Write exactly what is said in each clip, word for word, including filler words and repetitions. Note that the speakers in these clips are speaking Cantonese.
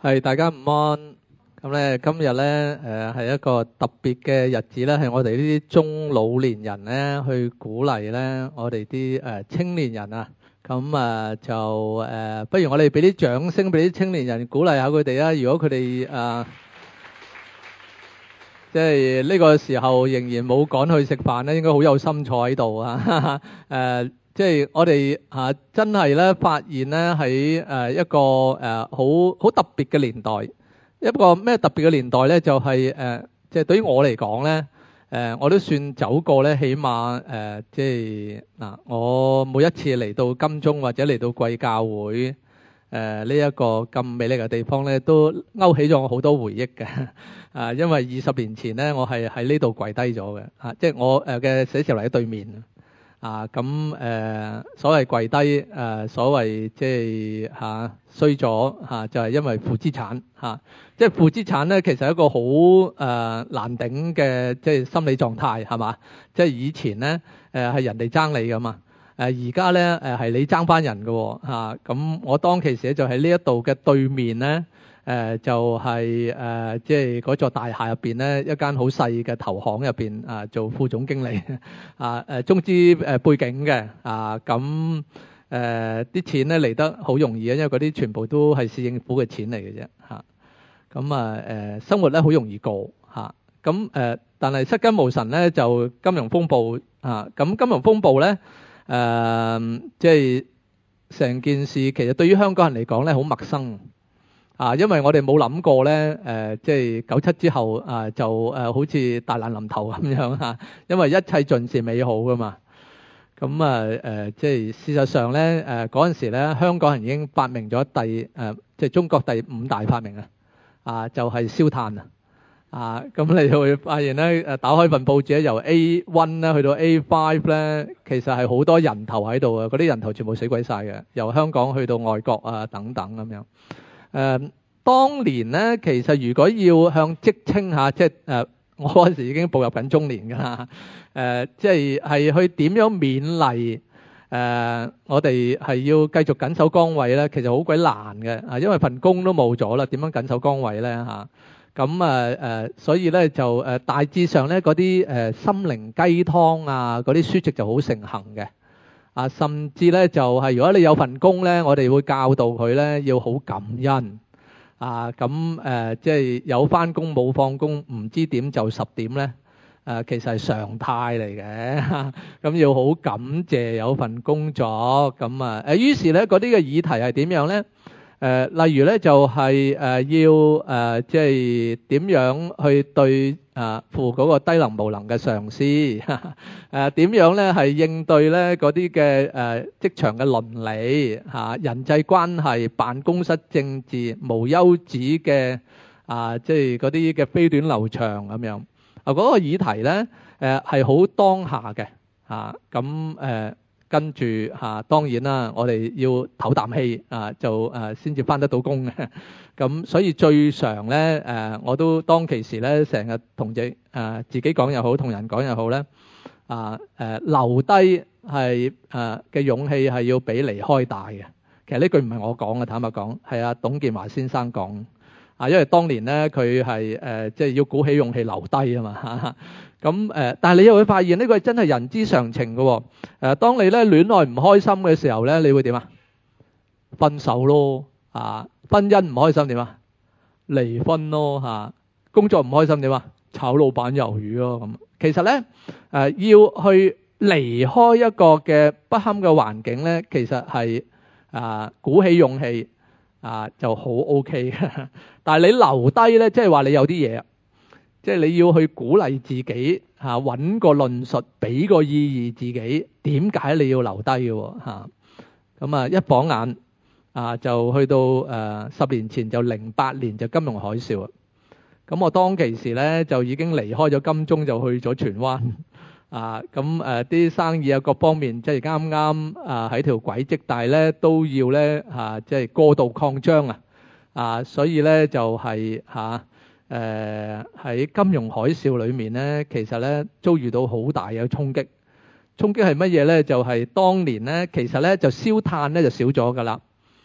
係大家午安。咁咧今日咧誒係一個特別嘅日子咧，係我哋呢啲中老年人咧去鼓勵咧我哋啲誒青年人啊。咁啊就誒，不如我哋俾啲掌聲俾啲青年人鼓勵下佢哋啊。如果佢哋誒即係呢個時候仍然冇趕去食飯咧，應該好有心坐喺度啊。誒。即係我哋啊，真係咧發現咧喺誒一個誒好好特別嘅年代，一個咩特別嘅年代咧？就係誒，即係對於我嚟講咧，誒我都算走過咧，起碼誒即係嗱，我每一次嚟到金鐘或者嚟到貴教會誒呢一個咁美麗嘅地方咧，都勾起咗我好多回憶嘅啊！因為二十年前咧，我係喺呢度跪低咗嘅啊，即係我誒嘅寫字樓喺對面。啊，咁誒、呃、所謂跪低誒、呃，所謂即係嚇衰咗嚇，就係、是、因為負資產嚇、啊。即係負資產咧，其實係一個好誒、呃、難頂嘅即係心理狀態係嘛？即係以前咧誒係人哋爭你噶嘛，誒而家咧誒係你爭翻人嘅喎嚇。咁我當其時就喺呢一度嘅對面咧。誒、呃、就係、是、誒、呃、即係嗰座大廈入邊咧，一間好細嘅投行入邊啊，做副總經理啊，誒中資誒背景嘅啊，咁誒啲錢咧嚟得好容易啊，因為嗰啲全部都係市政府嘅錢嚟嘅啫嚇。咁啊誒生活咧好容易過嚇。咁、啊、誒但係失驚無神咧就金融風暴啊。咁金融風暴咧誒、啊、即係成件事其實對於香港人嚟講咧好陌生。啊，因為我哋冇諗過咧，誒、呃，即係九七之後啊，就誒、呃、好似大難臨頭咁樣嚇、啊，因為一切盡是美好噶嘛。咁啊誒，即係事實上咧，誒嗰陣時咧，香港人已經發明咗第誒、呃，即係中國第五大發明啊，啊，就係、是、燒炭啊。啊，咁你就會發現咧，誒打開份報紙咧，由 A 一 咧去到 A 五 咧，其實係好多人頭喺度啊，嗰啲人頭全部死鬼晒嘅，由香港去到外國啊等等咁樣。誒、呃，當年咧，其實如果要向職稱下，即係誒、呃，我嗰陣時已經步入緊中年㗎啦。誒、呃，即係係去點樣勉勵誒、呃，我哋係要繼續緊守崗位咧，其實好鬼難嘅啊，因為份工都冇咗啦，點樣緊守崗位咧嚇？咁啊誒，所以咧就誒、呃、大致上咧嗰啲誒心靈雞湯啊，嗰啲書籍就好盛行嘅。啊，甚至咧就係、是、如果你有份工咧，我哋會教導佢咧要好感恩啊。咁誒、呃，即係有返工冇放工，唔知點就十點咧。誒、啊，其實係常態嚟嘅。咁要好感謝有份工作。咁啊誒，於是咧嗰啲嘅議題係點樣咧？誒、呃，例如咧就係、是、誒、呃、要誒、呃，即係點樣去對啊付嗰個低能無能嘅上司，誒點、呃、樣咧係應對咧嗰啲嘅誒職場嘅倫理嚇、啊、人際關係、辦公室政治、無休止嘅啊，即係嗰啲嘅飛短流長咁樣。啊，嗰、那個議題咧誒係好當下嘅嚇，咁、啊、誒。呃跟住嚇、啊，當然啦，我哋要唞啖氣啊，就誒先至返得到工嘅。咁所以最常咧誒、啊，我都當其時咧，成日同自誒自己講又好，同人講又好咧啊誒、啊、留低係誒嘅勇氣係要比離開大嘅。其實呢句唔係我講嘅，坦白講係阿董建華先生講啊，因為當年咧佢係誒即係要鼓起勇氣留低啊嘛嚇。咁誒，但係你又會發現呢個真係人之常情嘅喎。誒，當你咧戀愛唔開心嘅時候咧，你會點啊？分手咯啊！婚姻唔開心點啊？離婚咯嚇！工作唔開心點啊？炒老闆魷魚咯咁。其實咧誒，要去離開一個嘅不堪嘅環境咧，其實係啊鼓起勇氣啊就好 OK 嘅。但係你留低咧，即係話你有啲嘢。即係你要去鼓勵自己嚇，揾個論述，俾個意義自己，點解你要留低嘅嚇？咁啊，一晃眼啊，就去到誒十年前就零八年就金融海嘯啊。咁我當其時咧就已經離開咗金鐘，就去咗荃灣啊。咁誒啲生意啊各方面即係啱啱啊喺條軌跡，但係咧都要咧嚇即係過度擴張啊啊，所以咧就係嚇。誒喺、呃、金融海嘯裏面咧，其實咧遭遇到好大嘅衝擊。衝擊係乜嘢咧？就係、是、當年咧，其實咧就燒炭咧就少咗㗎啦。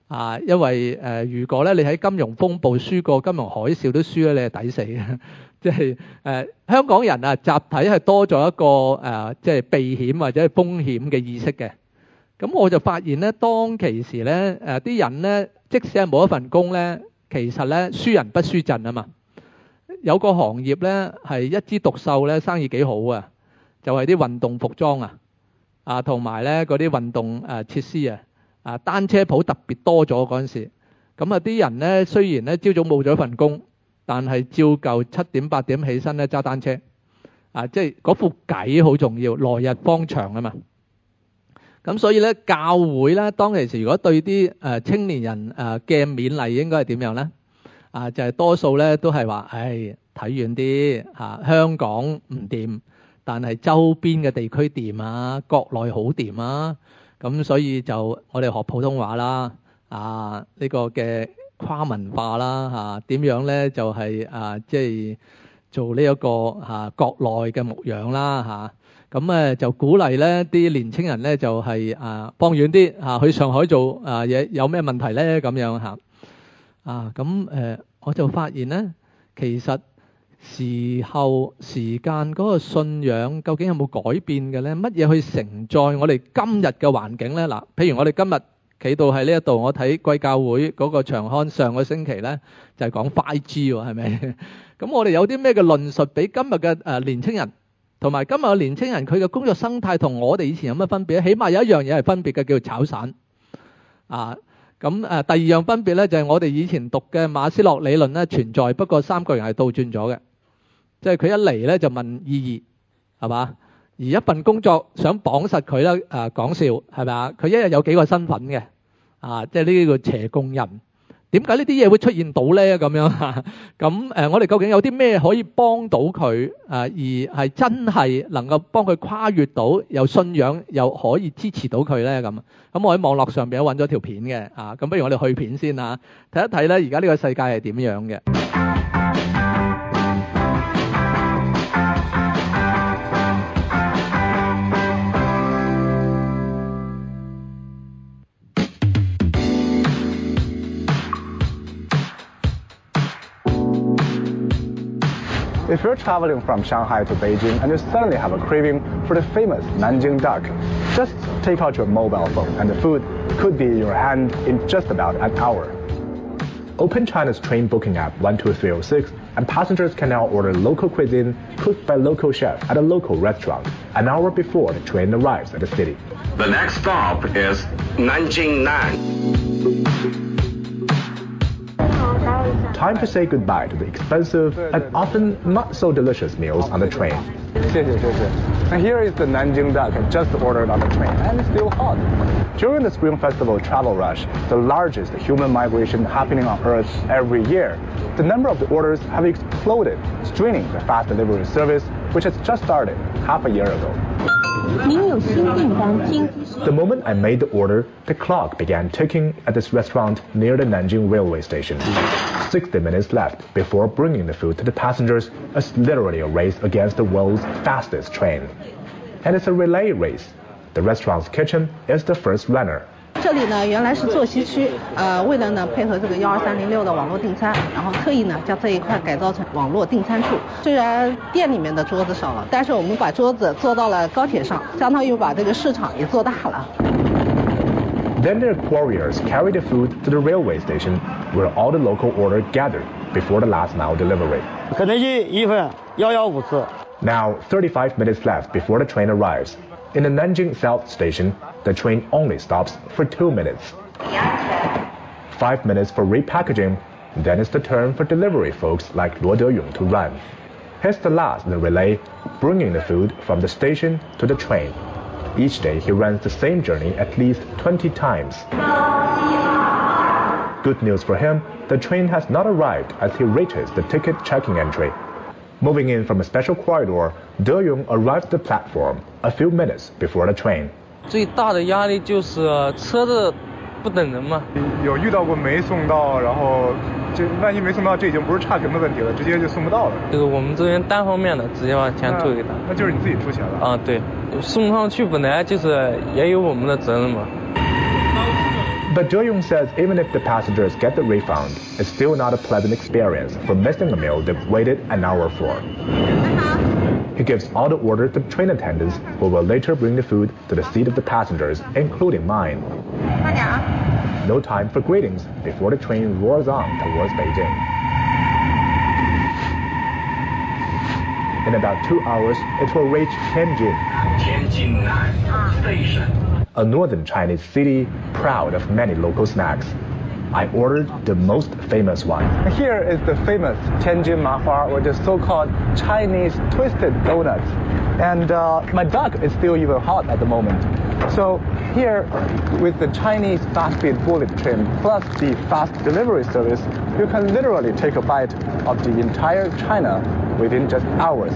啊，因為誒、呃，如果咧你喺金融風暴輸過，金融海嘯都輸咧，你係抵死嘅。即係誒，香港人啊，集體係多咗一個誒、呃，即係避險或者係風險嘅意識嘅。咁我就發現咧，當其時咧，誒、呃、啲人咧，即使係冇一份工咧，其實咧輸人不輸陣啊嘛。有個行業咧係一枝獨秀咧，生意幾好啊，就係、是、啲運動服裝啊，啊同埋咧嗰啲運動誒設施啊。啊，單車鋪特別多咗嗰陣時，咁啊啲人咧雖然咧朝早冇咗份工，但係照舊七點八點起身咧揸單車，啊即係嗰副計好重要，來日方長啊嘛。咁所以咧教會咧當其時如果對啲誒青年人誒嘅勉勵應該係點樣咧？啊就係多數咧都係話，唉睇遠啲嚇，香港唔掂，但係周邊嘅地區掂啊，國內好掂啊。咁所以就我哋學普通話啦，啊呢個嘅跨文化啦，嚇點樣咧就係啊即係做呢一個嚇國內嘅牧養啦，嚇咁誒就鼓勵咧啲年青人咧就係啊放遠啲嚇去上海做啊嘢，有咩問題咧咁樣嚇啊咁誒我就發現咧其實時候時間嗰個信仰究竟有冇改變嘅咧？乜嘢去承載我哋今日嘅環境咧？嗱，譬如我哋今日企到喺呢一度，我睇貴教會嗰個長刊上個星期咧就係講 five G 喎，係咪？咁我哋有啲咩嘅論述俾今日嘅誒年青人，同埋今日嘅年青人佢嘅工作生態同我哋以前有乜分別咧？起碼有一樣嘢係分別嘅，叫做炒散啊。咁誒第二樣分別咧就係我哋以前讀嘅馬斯洛理論咧存在，不過三個人係倒轉咗嘅。即係佢一嚟咧就問意義係嘛，而一份工作想綁實佢咧啊講笑係咪啊？佢一日有幾個身份嘅啊，即係呢個斜槓人。點解呢啲嘢會出現到咧？咁樣嚇咁誒，我哋究竟有啲咩可以幫到佢啊？而係真係能夠幫佢跨越到有信仰又可以支持到佢咧？咁咁我喺網絡上邊揾咗條片嘅啊，咁不如我哋去片先嚇，睇一睇咧而家呢個世界係點樣嘅。 If you're traveling from Shanghai to Beijing and you suddenly have a craving for the famous Nanjing duck, just take out your mobile phone and the food could be in your hand in just about an hour. Open China's train booking app one two three oh six and passengers can now order local cuisine cooked by local chefs at a local restaurant an hour before the train arrives at the city. The next stop is Nanjing Nan. Time to say goodbye to the expensive and often not so delicious meals on the train. 谢谢谢谢. And here is the Nanjing duck I just ordered on the train, and it's still hot. During the Spring Festival travel rush, the largest human migration happening on Earth every year, the number of the orders have exploded, straining the fast delivery service, which has just started half a year ago. The moment I made the order, the clock began ticking at this restaurant near the Nanjing railway station. sixty minutes left before bringing the food to the passengers. It's literally a race against the world's fastest train. And it's a relay race. The restaurant's kitchen is the first runner. 这里呢原来是坐席区，呃，为了呢配合这个一二三零六的网络订餐，然后特意呢将这一块改造成网络订餐处。虽然店里面的桌子少了，但是我们把桌子坐到了高铁上，相当于把这个市场也做大了。 Then their couriers carry the food to the railway station, where all the local orders gathered before the last mile delivery. 肯德基一份幺幺五次。 Now, thirty-five minutes left before the train arrives. In the Nanjing South Station, the train only stops for two minutes. Five minutes for repackaging, then it's the turn for delivery folks like Luo Deyong to run. He's the last in the relay, bringing the food from the station to the train. Each day he runs the same journey at least twenty times. Good news for him, the train has not arrived as he reaches the ticket checking entry. Moving in from a special corridor, De Yong arrives at the platform a few minutes before the train. 最大的压力就是车子不等人嘛。 有遇到过没送到，然后这万一没送到，这已经不是差评的问题了，直接就送不到了。 这个我们这边单方面的直接把钱退给他。 那就是你自己出钱了。 啊，对，送上去本来就是也有我们的责任嘛。 But Zhou Yong says even if the passengers get the refund, it's still not a pleasant experience for missing a meal they've waited an hour for. He gives all the orders to train attendants who will later bring the food to the seat of the passengers, including mine. No time for greetings before the train roars on towards Beijing. In about two hours, it will reach Tianjin, Tianjin Station. a northern Chinese city proud of many local snacks. I ordered the most famous one. Here is the famous Tianjin Mahua, or the so-called Chinese twisted donuts. And uh, my duck is still even hot at the moment. So here, with the Chinese fast-speed bullet train plus the fast delivery service, you can literally take a bite of the entire China within just hours.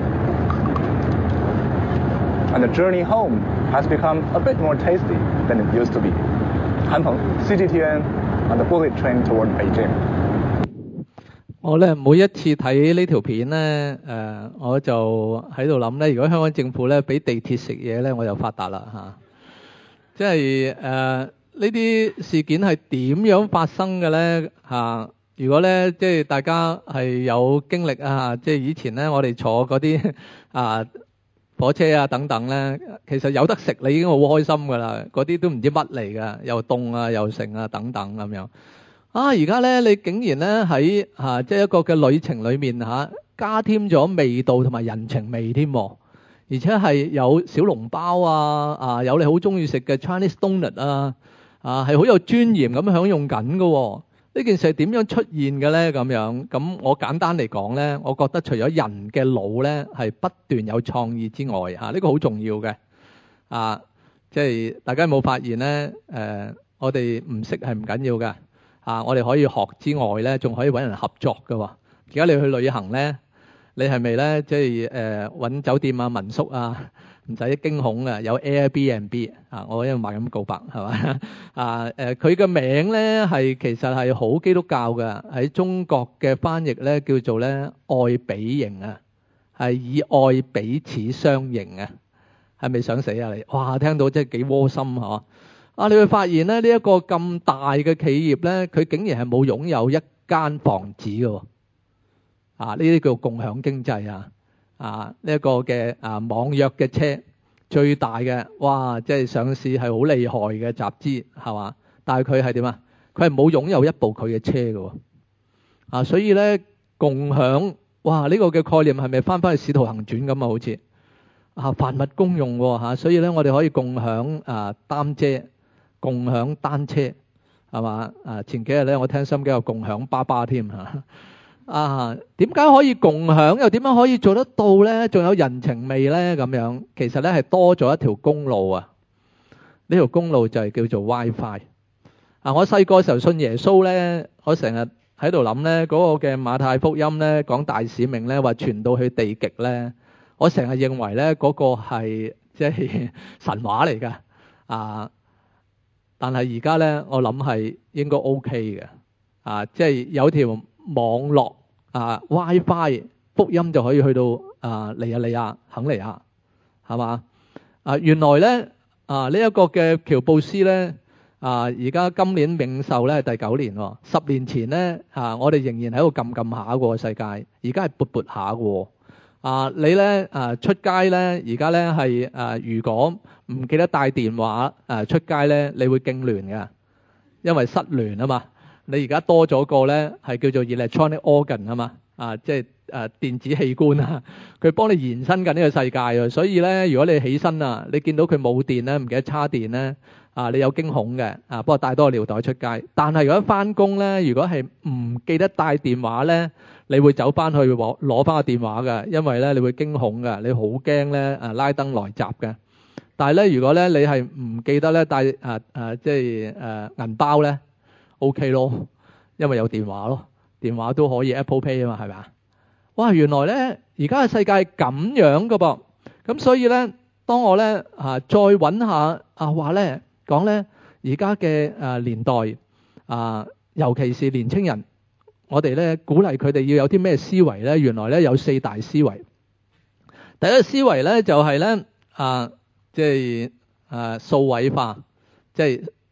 And the journey home has become a bit more tasty than it used to be. Han Peng, C G T N, on the bullet train toward Beijing. 我咧每一次睇呢條片咧，誒、我就喺度諗咧，如果香港政府咧俾地鐵食嘢咧，我就發達啦嚇。即係誒呢啲事件係點樣發生嘅咧嚇？如果咧即係大家係有經歷啊，即係以前咧我哋坐嗰啲啊火車啊等等咧，其實有得食你已經好開心噶啦，嗰啲都唔知乜嚟噶，又凍啊又剩啊等等咁樣。啊而家咧你竟然咧喺嚇即係一個嘅旅程裏面嚇、啊、加添咗味道同埋人情味添，而且係有小籠包啊啊有你好中意食嘅 Chinese donut 啊啊係好有尊嚴咁享用緊嘅喎。呢件事係點樣出現嘅咧？咁樣咁我簡單嚟講咧，我覺得除咗人嘅腦咧係不斷有創意之外，嚇、啊、呢、呢個好重要嘅啊！即係大家有冇發現咧？誒、呃，我哋唔識係唔緊要嘅啊！我哋可以學之外咧，仲可以揾人合作嘅喎。而家你去旅行咧，你係咪咧即係誒揾酒店啊、民宿啊？唔使驚恐嘅，有 Airbnb 啊！我因為賣咁告白係嘛啊誒，佢嘅名咧係其實係好基督教嘅，喺中國嘅翻譯咧叫做咧愛彼迎啊，係以愛彼此相迎啊，係咪想死啊你？哇！聽到真係幾窩心嗬！啊，你會發現咧呢一個咁大嘅企業咧，佢竟然係冇擁有一間房子嘅喎啊！呢啲叫共享經濟啊！啊！呢、這、一個嘅啊網約嘅車最大嘅，哇！即係上市係好厲害嘅集資係嘛？但係佢係點啊？佢係冇擁有一部佢嘅車嘅喎啊！所以咧共享，哇！呢、這個嘅概念係咪翻返去《使徒行傳》咁啊？好似啊凡物公用喎嚇，所以咧我哋可以共享啊擔遮、共享單車係嘛？啊前幾日咧我聽心機有共享巴巴添嚇。啊，點解可以共享？又點樣可以做得到呢？仲有人情味呢？咁樣其實呢係多咗一條公路啊！呢條公路就係叫做 WiFi。啊，我細個時候信耶穌呢，我成日喺度諗呢嗰個嘅馬太福音呢講大使命呢，話傳到去地極呢，我成日認為呢嗰個係即係神話嚟㗎啊！但係而家呢，我諗係應該 OK 嘅啊，即係有條網絡啊 WiFi 福音就可以去到啊尼日利亞肯尼亞係嘛啊原來咧啊呢一個嘅喬布斯咧啊而家今年冥壽咧係第九年喎，十年前咧啊我哋仍然喺度撳撳下個世界，而家係撥撥下嘅啊你咧啊出街咧而家咧係啊如果唔記得帶電話啊出街咧你會痙攣嘅，因為失聯啊嘛。你而家多咗個咧係叫做 electronic organ 啊嘛，啊即係誒電子器官啊，佢幫你延伸緊呢個世界啊，所以咧如果你起身啊，你見到佢冇電咧，唔記得叉電咧，啊你有驚恐嘅，啊不過帶多個尿袋出街。但係如果翻工咧，如果係唔記得帶電話咧，你會走翻去攞攞翻個電話嘅，因為咧你會驚恐嘅，你好驚咧啊拉登來襲嘅。但係咧如果咧你係唔記得咧帶誒誒即係誒銀包咧。O.K. 咯，因為有電話咯，電話都可以 Apple Pay 啊嘛，係咪啊？哇，原來咧而家嘅世界係咁樣噶噃，咁所以咧，當我咧啊再揾下啊話咧講咧，而家嘅誒年代啊，尤其是年青人，我哋咧鼓勵佢哋要有啲咩思維咧？原來咧有四大思維。第一個思維咧就係咧啊，即係誒數位化，即係。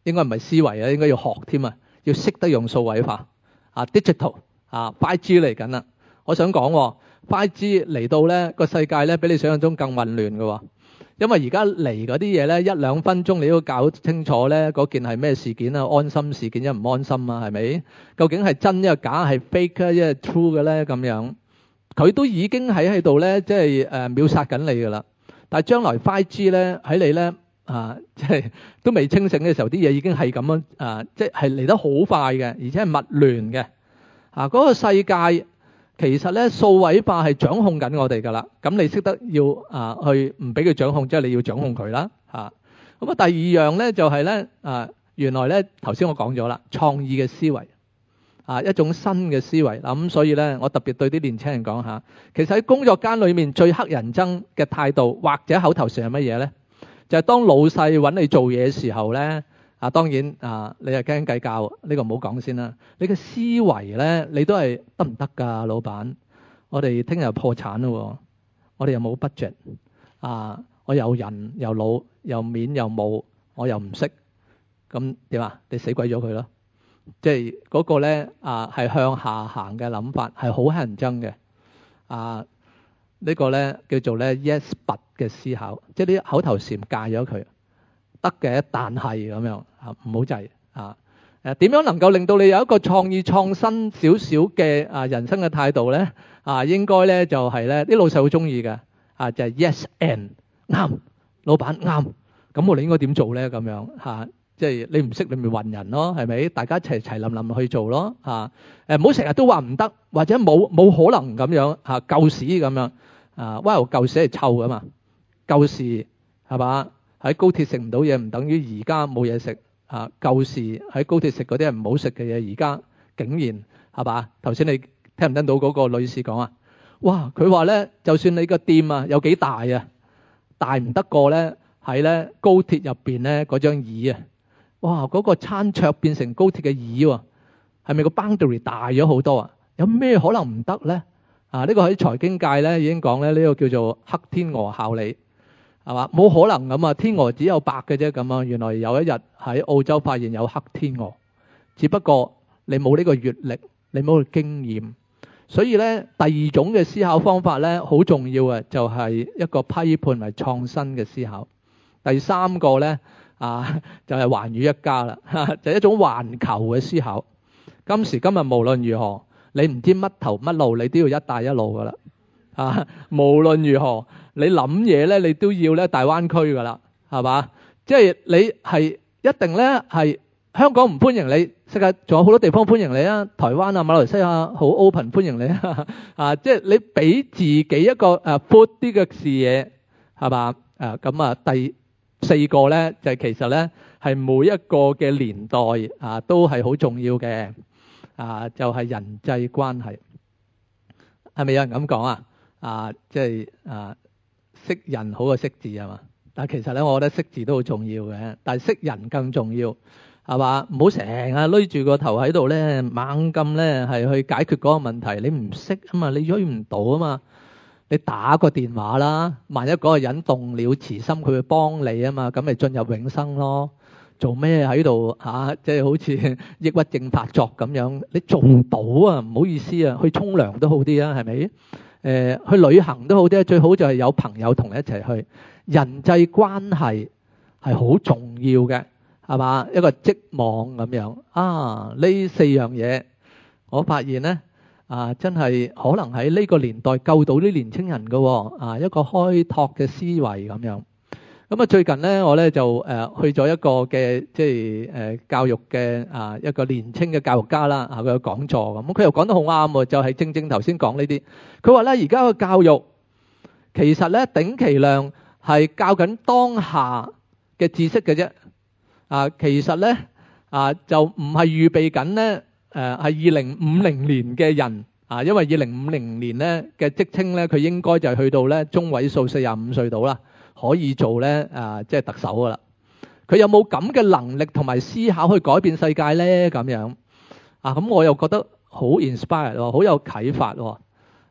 應該唔係思維啊，應該要學添啊，要識得用數位化啊 ，digital 啊 ，five G 嚟緊啦。我想講喎 five G 嚟到咧個世界咧，比你想象中更混亂嘅喎。因為而家嚟嗰啲嘢咧，一兩分鐘你都搞清楚咧，嗰件係咩事件啊？安心事件一唔安心啊？係咪？究竟係真一係假，係 fake 一係 true 嘅咧？咁樣佢都已經喺喺度咧，即係誒秒殺緊你㗎啦。但係將來 five G 咧喺你咧啊，即係都未清醒嘅時候，啲嘢已經係咁樣啊，即係嚟得好快嘅，而且係密亂嘅啊！嗰個世界。其實咧，數位化係掌控緊我哋㗎啦。咁你識得要啊，去唔俾佢掌控，即係你要掌控佢啦。嚇咁啊，第二樣咧就係咧啊，原來咧頭先我講咗啦，創意嘅思維啊，一種新嘅思維嗱。咁所以咧，我特別對啲年輕人講下，其實喺工作間裏面最乞人憎嘅態度或者口頭禪係乜嘢咧？就係當老細揾你做嘢嘅時候咧。啊，當然啊，你係驚計較，呢、這個唔好講先啦。你嘅思維咧，你都係得唔得㗎，老闆？我哋聽日破產咯，我哋又冇 budget 啊，我又人又老又面又冇，我又唔識，咁點啊？你死鬼咗佢咯！即係嗰個咧啊，係向下行嘅諗法，係好乞人憎嘅啊。這個、呢個咧叫做咧 yes but 嘅思考，即係啲口頭禪戒咗佢。得嘅，但係咁樣啊，唔好制啊！誒點樣能夠令到你有一個創意創新少少嘅啊人生嘅態度咧？啊，應該咧就係咧啲老細好中意嘅啊，就係 yes and 啱，老闆啱，咁我哋應該點做咧？咁樣嚇，即係你唔識你咪混人咯，係咪？大家齊齊冧冧去做咯嚇！誒唔好成日都話唔得，或者冇冇可能咁樣嚇，舊屎咁樣啊！哇，舊屎係臭噶嘛，舊時係嘛？喺高鐵食唔到嘢，唔等於而家冇嘢食啊！舊時喺高鐵食嗰啲係唔好食嘅嘢，而家竟然係嘛？頭先你聽唔聽到嗰個女士講啊？哇！佢話咧，就算你個店啊有幾大啊，大唔得過咧喺咧高鐵入邊咧嗰張椅啊！哇！嗰個餐桌變成高鐵嘅椅喎，係咪個 boundary 大咗好多啊？有咩可能唔得咧？啊！呢個喺財經界咧已經講咧，呢個叫做黑天鵝效理。係嘛？冇可能咁啊！天鵝只有白嘅啫咁啊！原來有一日喺澳洲發現有黑天鵝，只不過你冇呢個閲歷，你冇個經驗。所以咧，第二種嘅思考方法咧，好重要嘅就係一個批判為創新嘅思考。第三個咧啊，就係環宇一家啦，就係一種環球嘅思考。今時今日無論如何，你唔知乜頭乜路，你都要一帶一路噶啦啊！無論如何。你諗嘢咧，你都要咧大灣區噶啦，係嘛？即係你係一定咧係香港唔歡迎你，世界仲有好多地方歡迎你啊！台灣啊、馬來西亞好 open 歡迎你啊！啊，即係你俾自己一個誒闊啲嘅視野，係嘛？誒咁啊，第四個咧就係、其實咧係每一個嘅年代啊都係好重要嘅啊，就係、係、人際關係，係咪有人咁講啊？啊，即係啊。識人好過識字係嘛？但係其實咧，我覺得識字都好重要嘅，但係識人更重要係嘛？唔好成日攏住個頭喺度咧，猛咁咧係去解決嗰個問題。你唔識啊嘛，你追唔到啊嘛。你打個電話啦，萬一嗰個人動了慈心，佢會幫你啊嘛，咁咪進入永生咯。做咩喺度嚇？即係好似抑鬱症發作咁樣，你做唔到啊？唔好意思啊，去沖涼都好啲啊，係咪？誒、呃、去旅行都好啲，最好就係有朋友同你一齊去。人際關係係好重要嘅，係嘛？一個織網咁樣啊，呢四樣嘢，我發現咧啊，真係可能喺呢個年代救到啲年青人嘅喎啊，一個開拓嘅思維咁樣。咁啊，最近咧我咧就誒去咗一個嘅即係誒教育嘅啊一個年青嘅教育家啦啊，佢有講座咁，佢又講得好啱喎，就係正正頭先講呢啲。佢話咧而家個教育其實咧頂其量係教緊當下嘅知識嘅啫啊，其實咧啊就唔係預備緊咧誒係二零五零年嘅人啊，因為二零五零年咧嘅職稱咧佢應該就係去到咧中位數四十五歲到啦。可以做咧啊，即係特首噶啦。佢有冇咁嘅能力同埋思考去改變世界咧？咁樣啊，咁我又覺得好 inspire 喎，好有啟發喎。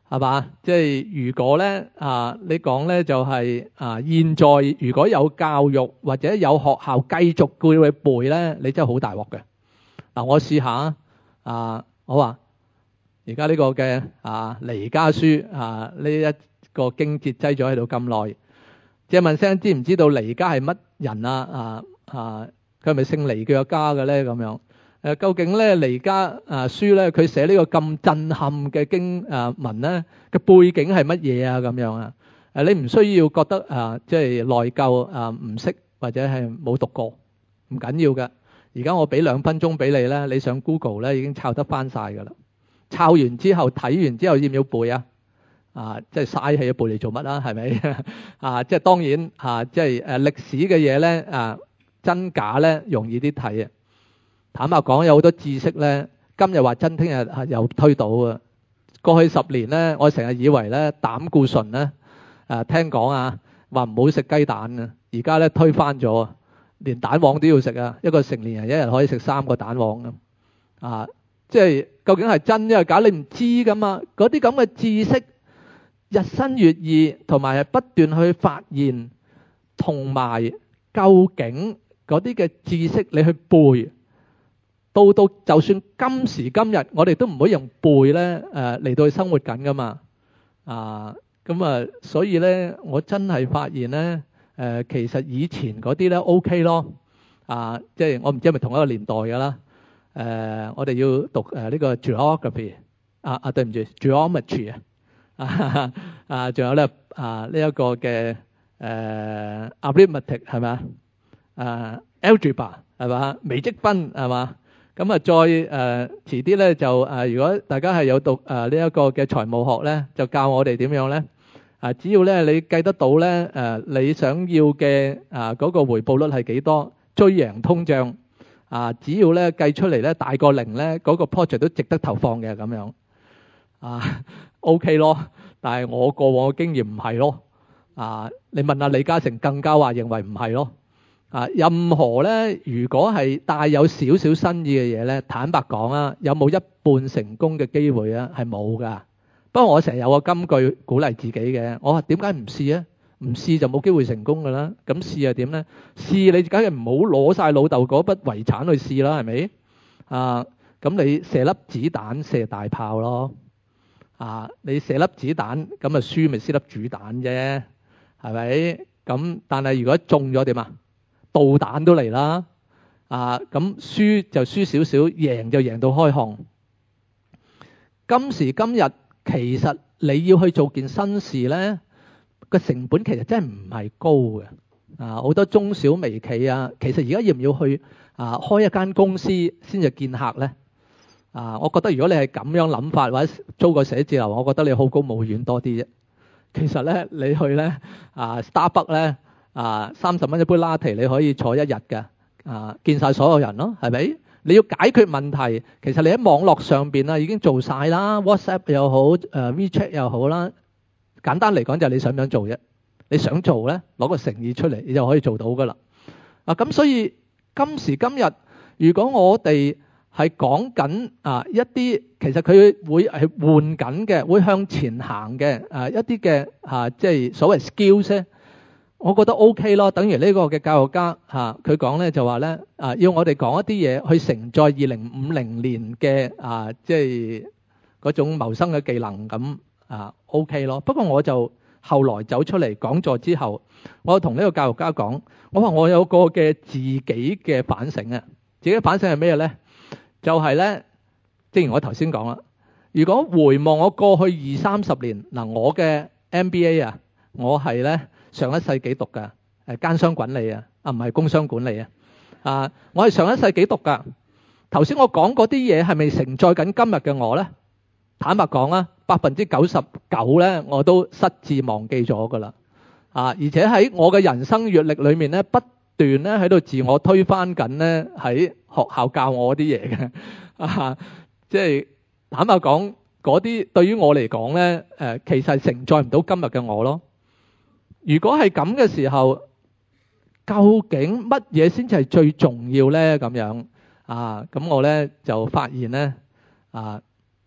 係嘛？即係如果咧啊，你講咧就係啊，現在如果有教育或者有學校繼續叫你背咧，你真係好大鑊嘅。嗱，我試下啊，我話而家呢個嘅啊彌迦書啊呢一個經節擠咗喺度咁耐，借問聲知唔知道彌迦係乜人啊？啊啊，佢係咪姓彌嘅家嘅咧？咁樣誒，究竟咧彌迦啊書咧，佢寫呢個咁震撼嘅經啊文咧嘅背景係乜嘢啊？咁樣啊誒，你唔需要覺得啊，即係內疚啊，唔識或者係冇讀過，唔緊要嘅。而家我俾兩分鐘俾你咧，你上 Google 咧已經抄得翻晒㗎啦。抄完之後睇完之後要唔要背啊？啊，即係嘥氣背嚟做乜啦？係咪啊？即係當然啊，即係誒歷史嘅嘢咧啊，真假咧容易啲睇啊。坦白講，有好多知識咧，今日話真，聽日又推倒啊。過去十年咧，我成日以為咧膽固醇咧誒聽講啊，話唔好食雞蛋啊，而家咧推翻咗啊。連蛋黃都要食啊！一個成年人一日可以食三個蛋黃啊！啊，即係究竟係真定係假？你唔知噶嘛？嗰啲咁嘅知識日新月異，同埋係不斷去發現，同埋究竟嗰啲嘅知識你去背，到到就算今時今日，我哋都唔會用背咧誒嚟到去生活緊噶嘛啊！咁啊，所以咧，我真係發現咧。誒、呃、其實以前嗰啲咧 OK 咯，啊，即係我唔知係咪同一個年代㗎啦。誒、呃，我哋要讀誒呢、呃這個 geography，啊啊對唔住 geometry 啊，啊仲有咧啊呢一、這個嘅誒 arithmetic 係咪啊 algebra 係嘛，微積分係嘛，咁啊再誒、呃、遲啲咧就誒、呃、如果大家係有讀誒呢一個嘅財務學咧，就教我哋點樣咧。啊！只要咧你計得到咧，誒你想要嘅啊嗰個回報率係幾多，追贏通脹啊！只要咧計出嚟咧大過零咧，嗰個 project 都值得投放嘅咁樣啊 OK 咯。但係我過往嘅經驗唔係咯啊！你問下李嘉誠更加話認為唔係咯啊！任何咧如果係帶有少少新意嘅嘢咧，坦白講啊，有冇一半成功嘅機會啊？係冇㗎。不過我成日有個金句鼓勵自己嘅，我話點解唔試啊？唔試就冇機會成功㗎啦。咁試係點咧？試你梗係唔好攞晒老豆嗰筆遺產去試啦，係咪？啊，咁你射粒子彈射大炮咯。啊，你射粒子彈咁啊輸咪輸粒主彈啫，係咪？咁但係如果中咗點啊？導彈都嚟啦。啊，咁輸就輸少少，贏就贏到開巷。今時今日。其實你要去做件新事呢，個成本其實真係唔係高嘅啊！好多中小微企啊，其實而家要唔要去啊開一間公司先至見客呢？啊，我覺得如果你係咁樣諗法，或者租個寫字樓，我覺得你好高騖遠多啲啫。其實呢，你去呢啊 Starbucks 呢啊三十蚊一杯 latte 你可以坐一日嘅啊，見晒所有人咯，係咪？你要解決問題，其實你喺網絡上邊啊已經做晒啦 ，WhatsApp 又好，誒 WeChat 又好啦。簡單嚟講就係你想唔想做啫？你想做咧，攞個誠意出嚟，你就可以做到噶啦。啊，咁所以今時今日，如果我哋係講緊啊一啲其實佢會係換緊嘅，會向前行嘅啊一啲嘅啊即係所謂 skills 咧。我覺得 OK 咯，等於呢個嘅教育家嚇，佢講咧就話咧啊，要我哋講一啲嘢去承載二零五零年嘅啊，即係嗰種謀生嘅技能咁啊 OK 咯。不過我就後來走出嚟講座之後，我同呢個教育家講，我話我有個嘅自己嘅反省啊，自己反省係咩咧？就係咧，正如我頭先講啦，如果回望我過去二三十年嗱，我嘅 M B A 啊，我係咧。上一世紀讀㗎，誒奸商管理啊，啊唔係工商管理啊，啊我係上一世紀讀㗎。頭先我講嗰啲嘢係咪承載緊今日嘅我咧？坦白講啊，百分之九十九咧我都失智忘記咗㗎啦，啊而且喺我嘅人生閱歷裏面咧，不斷咧喺度自我推翻緊咧喺學校教我啲嘢嘅，啊即係坦白講嗰啲對於我嚟講咧，誒其實係承載唔到今日嘅我咯。如果係咁嘅時候，究竟乜嘢先至係最重要咧？咁樣啊，咁我咧就發現咧啊，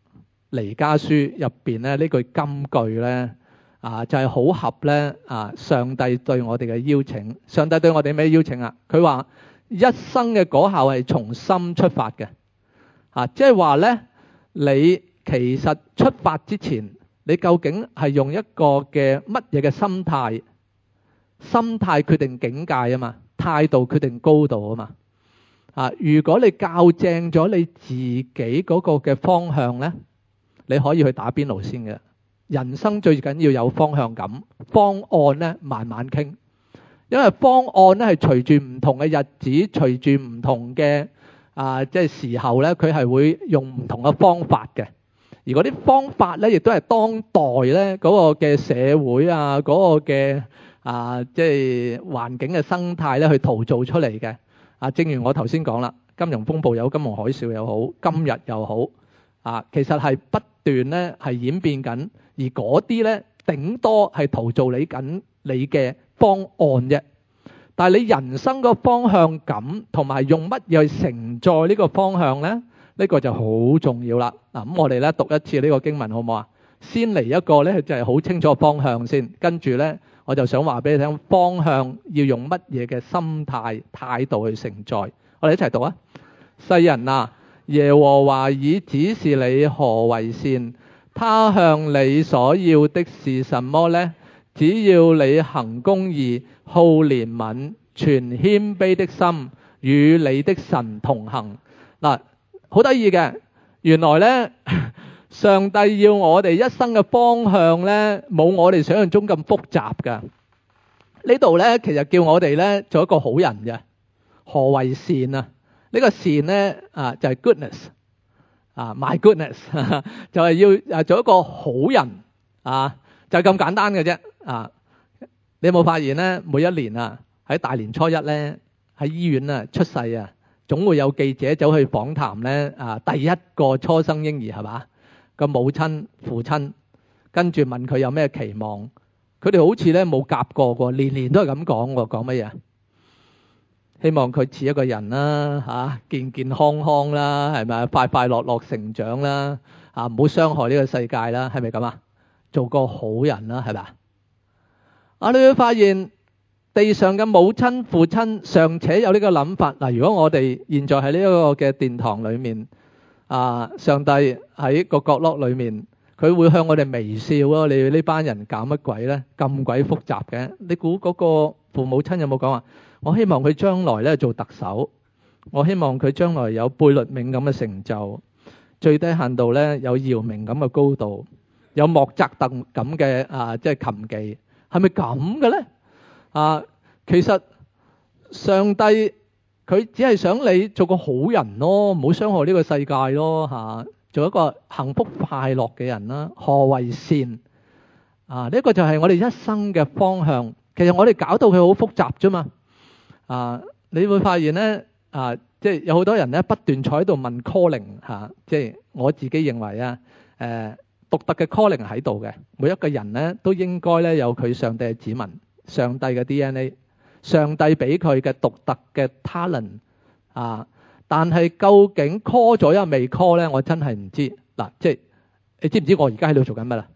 彌迦書入邊咧呢句金句咧啊，就係、是、好合咧啊上帝對我哋嘅邀請。上帝對我哋咩邀請啊？佢話一生嘅果效係從心出發嘅啊，即係話咧你其實出發之前，你究竟係用一個嘅乜嘢嘅心態？心態決定境界啊嘛，態度決定高度啊嘛。啊，如果你校正咗你自己嗰個嘅方向咧，你可以去打邊爐先嘅。人生最緊要有方向感，方案咧慢慢傾，因為方案咧係隨住唔同嘅日子，隨住唔同嘅啊即係時候咧，佢係會用唔同嘅方法嘅。而嗰啲方法咧，亦都係當代咧嗰個嘅社會啊，嗰個嘅啊即係環境嘅生態咧，去陶造出嚟嘅。啊，正如我頭先講啦，金融風暴有金融海嘯又好，今日又好，啊，其實係不斷咧係演變緊，而嗰啲咧頂多係陶造你緊你嘅方案啫。但係你人生個方向感同埋用乜嘢去承載呢個方向咧？呢個就好重要啦。嗱，咁我哋咧讀一次呢個經文好唔好啊？先嚟一個咧就係好清楚方向先，跟住咧我就想話俾你聽，方向要用乜嘢嘅心態態度去承載。我哋一齊讀啊！世人啊，耶和華已指示你何為善，他向你所要的是什麼呢？只要你行公義、好憐憫、存謙卑的心，與你的神同行。嗱，好得意嘅，原來咧上帝要我哋一生嘅方向咧，冇我哋想象中咁複雜噶。呢度咧其實叫我哋咧做一個好人嘅。何為善啊？呢個善咧啊就係 goodness 啊 my goodness 就係要啊做一個好人啊，就係咁簡單嘅啫啊！你有冇發現咧？每一年啊喺大年初一咧喺醫院啊出世啊，總會有記者走去訪談咧啊，第一個初生嬰兒係嘛？個母親父親跟住問佢有咩期望，佢哋好似咧冇夾過喎，年年都係咁講喎，講乜嘢？希望佢似一個人啦，嚇、啊、健健康康啦，係咪快快樂樂成長啦，啊唔好傷害呢個世界啦，係咪咁啊？做個好人啦，係咪啊？啊，你會發現地上嘅母親父親尚且有呢個諗法嗱，如果我哋現在喺呢一個嘅殿堂裏面，啊上帝喺個角落裏面，佢會向我哋微笑咯。你呢班人搞乜鬼咧？咁鬼複雜嘅，你估嗰個父母親有冇講話？我希望佢將來咧做特首，我希望佢將來有貝聿銘咁嘅成就，最低限度咧有姚明咁嘅高度，有莫扎特咁嘅啊，即係琴技，係咪咁嘅咧？啊，其實上帝佢只係想你做個好人咯，唔好傷害呢個世界咯，嚇，做一個幸福快樂嘅人啦。何為善啊？呢個就係我哋一生嘅方向。其實我哋搞到佢好複雜啫嘛。啊，你會發現咧，啊，即係有好多人咧不斷坐喺度問 calling 嚇，即係我自己認為啊，誒獨特嘅 calling 喺度嘅，每一個人咧都應該咧有佢上帝嘅指紋，上帝嘅 D N A， 上帝俾佢嘅獨特嘅 talent 啊，但係究竟 call 咗又未 call 咧，我真係唔知嗱，即係你知唔知我而家喺度做緊乜啦？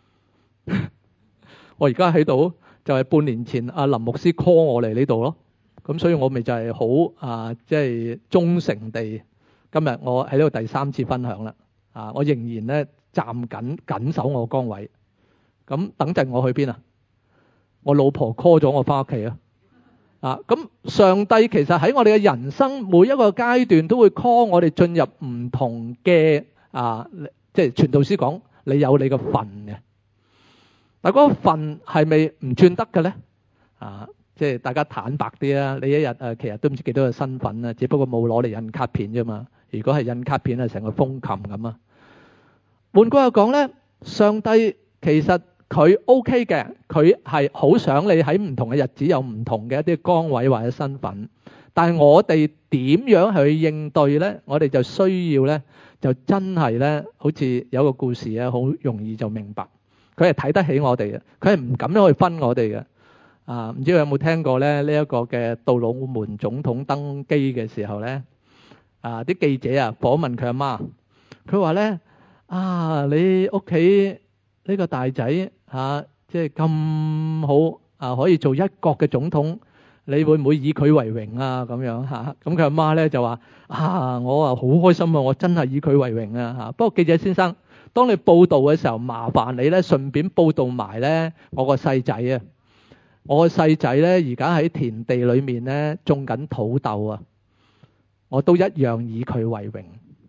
我而家喺度就係半年前阿林牧師 call 我嚟呢度咯。咁所以我咪就係好啊，即係忠誠地，今日我喺呢度第三次分享啦。啊，我仍然咧站緊緊守我崗位。咁等陣我去邊啊？我老婆 call 咗我翻屋企啊。啊，咁上帝其實喺我哋嘅人生每一個階段都會 call 我哋進入唔同嘅啊，即係傳道師講，你有你嘅份嘅。但嗰個份係咪唔轉得嘅咧？啊？即係大家坦白啲啊！你一日誒其實都唔知幾多個身份啊，只不過冇攞嚟印卡片啫嘛。如果係印卡片啊，成個風琴咁啊。換句話講咧，上帝其實佢 OK 嘅，佢係好想你喺唔同嘅日子有唔同嘅一啲崗位或者身份。但係我哋點樣去應對咧？我哋就需要咧，就真係咧，好似有個故事啊，好容易就明白。佢係睇得起我哋嘅，佢係唔敢樣去分我哋嘅。啊，唔知你有冇聽過咧？呢、這、一個嘅杜魯門總統登基嘅時候咧，啊啲記者啊訪問佢阿媽，佢話咧啊，你屋企呢個大仔嚇，即係咁好啊，可以做一國嘅總統，你會唔會以佢為榮啊？咁樣嚇，咁佢阿媽咧就話：啊，我啊好開心啊，我真係以佢為榮啊嚇。不過記者先生，當你報道嘅時候，麻煩你咧順便報道埋咧我個細仔啊，我個細仔咧而家喺田地裏面咧種緊土豆啊，我都一樣以佢為榮。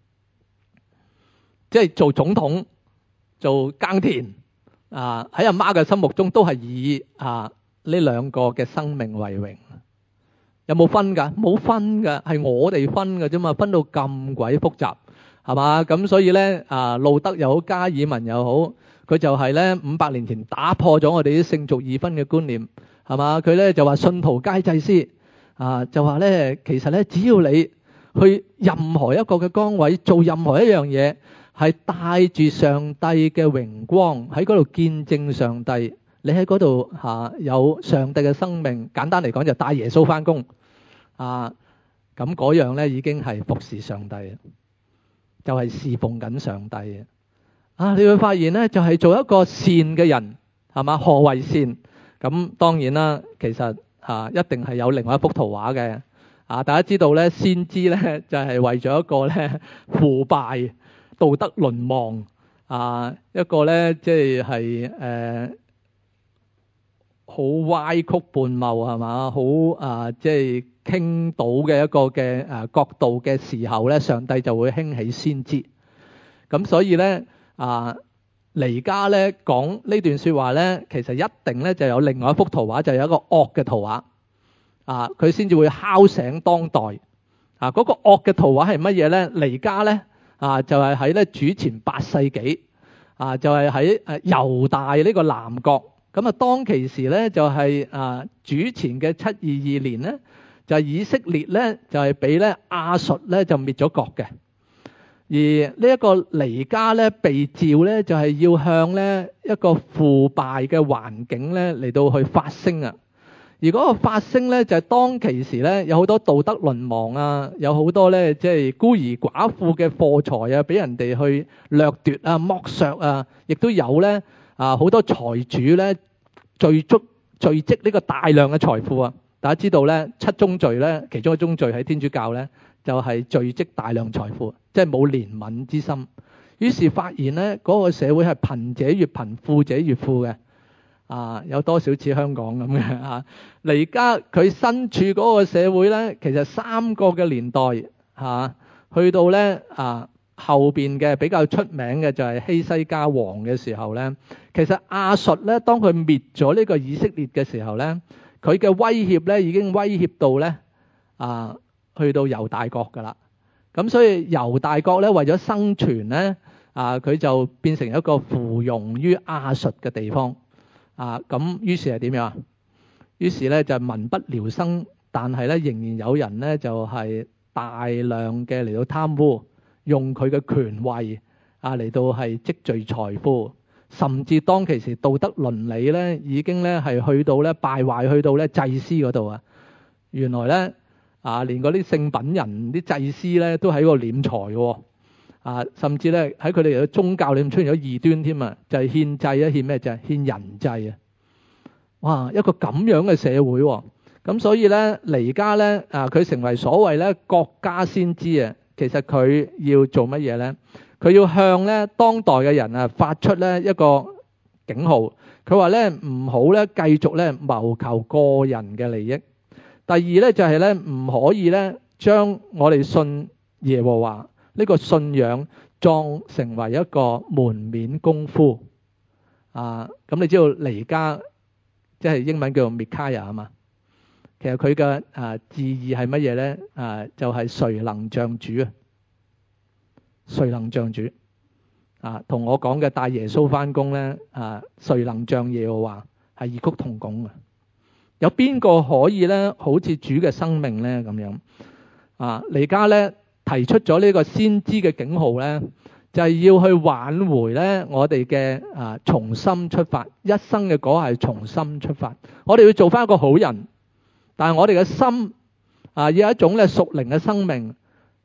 即係做總統、做耕田啊，喺阿媽嘅心目中都係以啊呢兩個嘅生命為榮。有冇分㗎？冇分㗎，係我哋分㗎啫嘛，分到咁鬼複雜，係嘛？咁所以咧啊，路德又好，加爾文又好，佢就係咧五百年前打破咗我哋啲聖俗二分嘅觀念，係嘛？佢咧就話信徒皆祭司啊，就話咧其實咧只要你去任何一個嘅崗位做任何一樣嘢，係帶住上帝嘅榮光喺嗰度見證上帝，你喺嗰度嚇有上帝嘅生命。簡單嚟講就帶耶穌返工啊，咁嗰樣咧已經係服侍上帝，就係侍奉緊上帝啊！你會發現咧，就係做一個善嘅人，係嘛？何為善？咁當然啦，其實嚇一定係有另外一幅圖畫嘅啊！大家知道咧，先知咧就係為咗一個咧腐敗、道德淪亡啊，一個咧即係係誒好歪曲叛謬係嘛，好啊即係傾倒嘅一個嘅誒角度嘅時候咧，上帝就會興起先知。咁所以咧啊，彌迦咧講呢段説話咧，其實一定咧就有另外一幅圖畫，就有一個惡嘅圖畫啊，佢先至會敲醒當代啊。嗰個惡嘅圖畫係乜嘢咧？彌迦咧？啊，就係喺咧主前八世紀，啊，就係喺誒猶大呢個南國。咁啊，當其時咧就係啊主前嘅七二二年咧，就係以色列咧就係俾咧亞述咧就滅咗國嘅。而呢一個彌迦咧被召咧，就係要向咧一個腐敗嘅環境咧嚟到去發聲啊！而嗰個發聲咧，就係當其時咧，有好多道德淪亡啊，有好多咧即係孤兒寡婦嘅貨財啊，俾人哋去掠奪啊、剝削啊，亦都有咧啊好多財主咧聚足聚積呢個大量嘅財富啊！大家知道咧七宗罪咧，其中一宗罪喺天主教咧就係聚積大量財富，即係冇憐憫之心。於是發現咧嗰個社會係貧者越貧，富者越富嘅。啊，有多少似香港咁嘅嚇？彌迦佢身處嗰個社會咧，其實三個嘅年代嚇、啊，去到咧啊後邊嘅比較出名嘅就係希西家王嘅時候咧，其實亞述咧當佢滅咗呢個以色列嘅時候咧，佢嘅威脅咧已經威脅到咧啊去到猶大國㗎啦。咁所以猶大國咧為咗生存咧啊，佢就變成一個附庸於亞述嘅地方。啊，咁於是係點樣啊？於是咧就民不聊生，但係咧仍然有人咧就係大量嘅嚟到貪污，用佢嘅權位啊嚟到係積聚財富，甚至當其時道德倫理咧已經咧係去到咧敗壞，去到咧祭司嗰度啊！原來咧啊，連嗰啲聖品人啲祭司咧都喺嗰度斂財嘅。啊，甚至咧喺佢哋嘅宗教裏面出現咗異端添啊！就係獻祭啊，獻咩祭？獻人祭啊！哇，一個咁樣嘅社會喎，咁所以咧彌迦咧啊，佢成為所謂咧國家先知啊，其實佢要做乜嘢咧？佢要向咧當代嘅人啊發出咧一個警號，佢話咧唔好咧繼續咧謀求個人嘅利益。第二咧就係咧唔可以咧將我哋信耶和華呢個信仰當成為一個門面功夫啊！咁你知道彌迦即係英文叫做 Micaiah 啊嘛？其實佢嘅啊字義係乜嘢咧？啊就係、是、誰能像主啊？誰能像主啊？同我講嘅帶耶穌返工咧啊，誰能像耶和華係異曲同工嘅。有邊個可以咧好似主嘅生命咧咁樣啊？彌迦咧提出咗呢個先知嘅警號咧，就係、是、要去挽回咧我哋嘅啊重新出發，一生嘅果係重新出發。我哋要做翻一個好人，但係我哋嘅心啊要有一種咧屬靈嘅生命，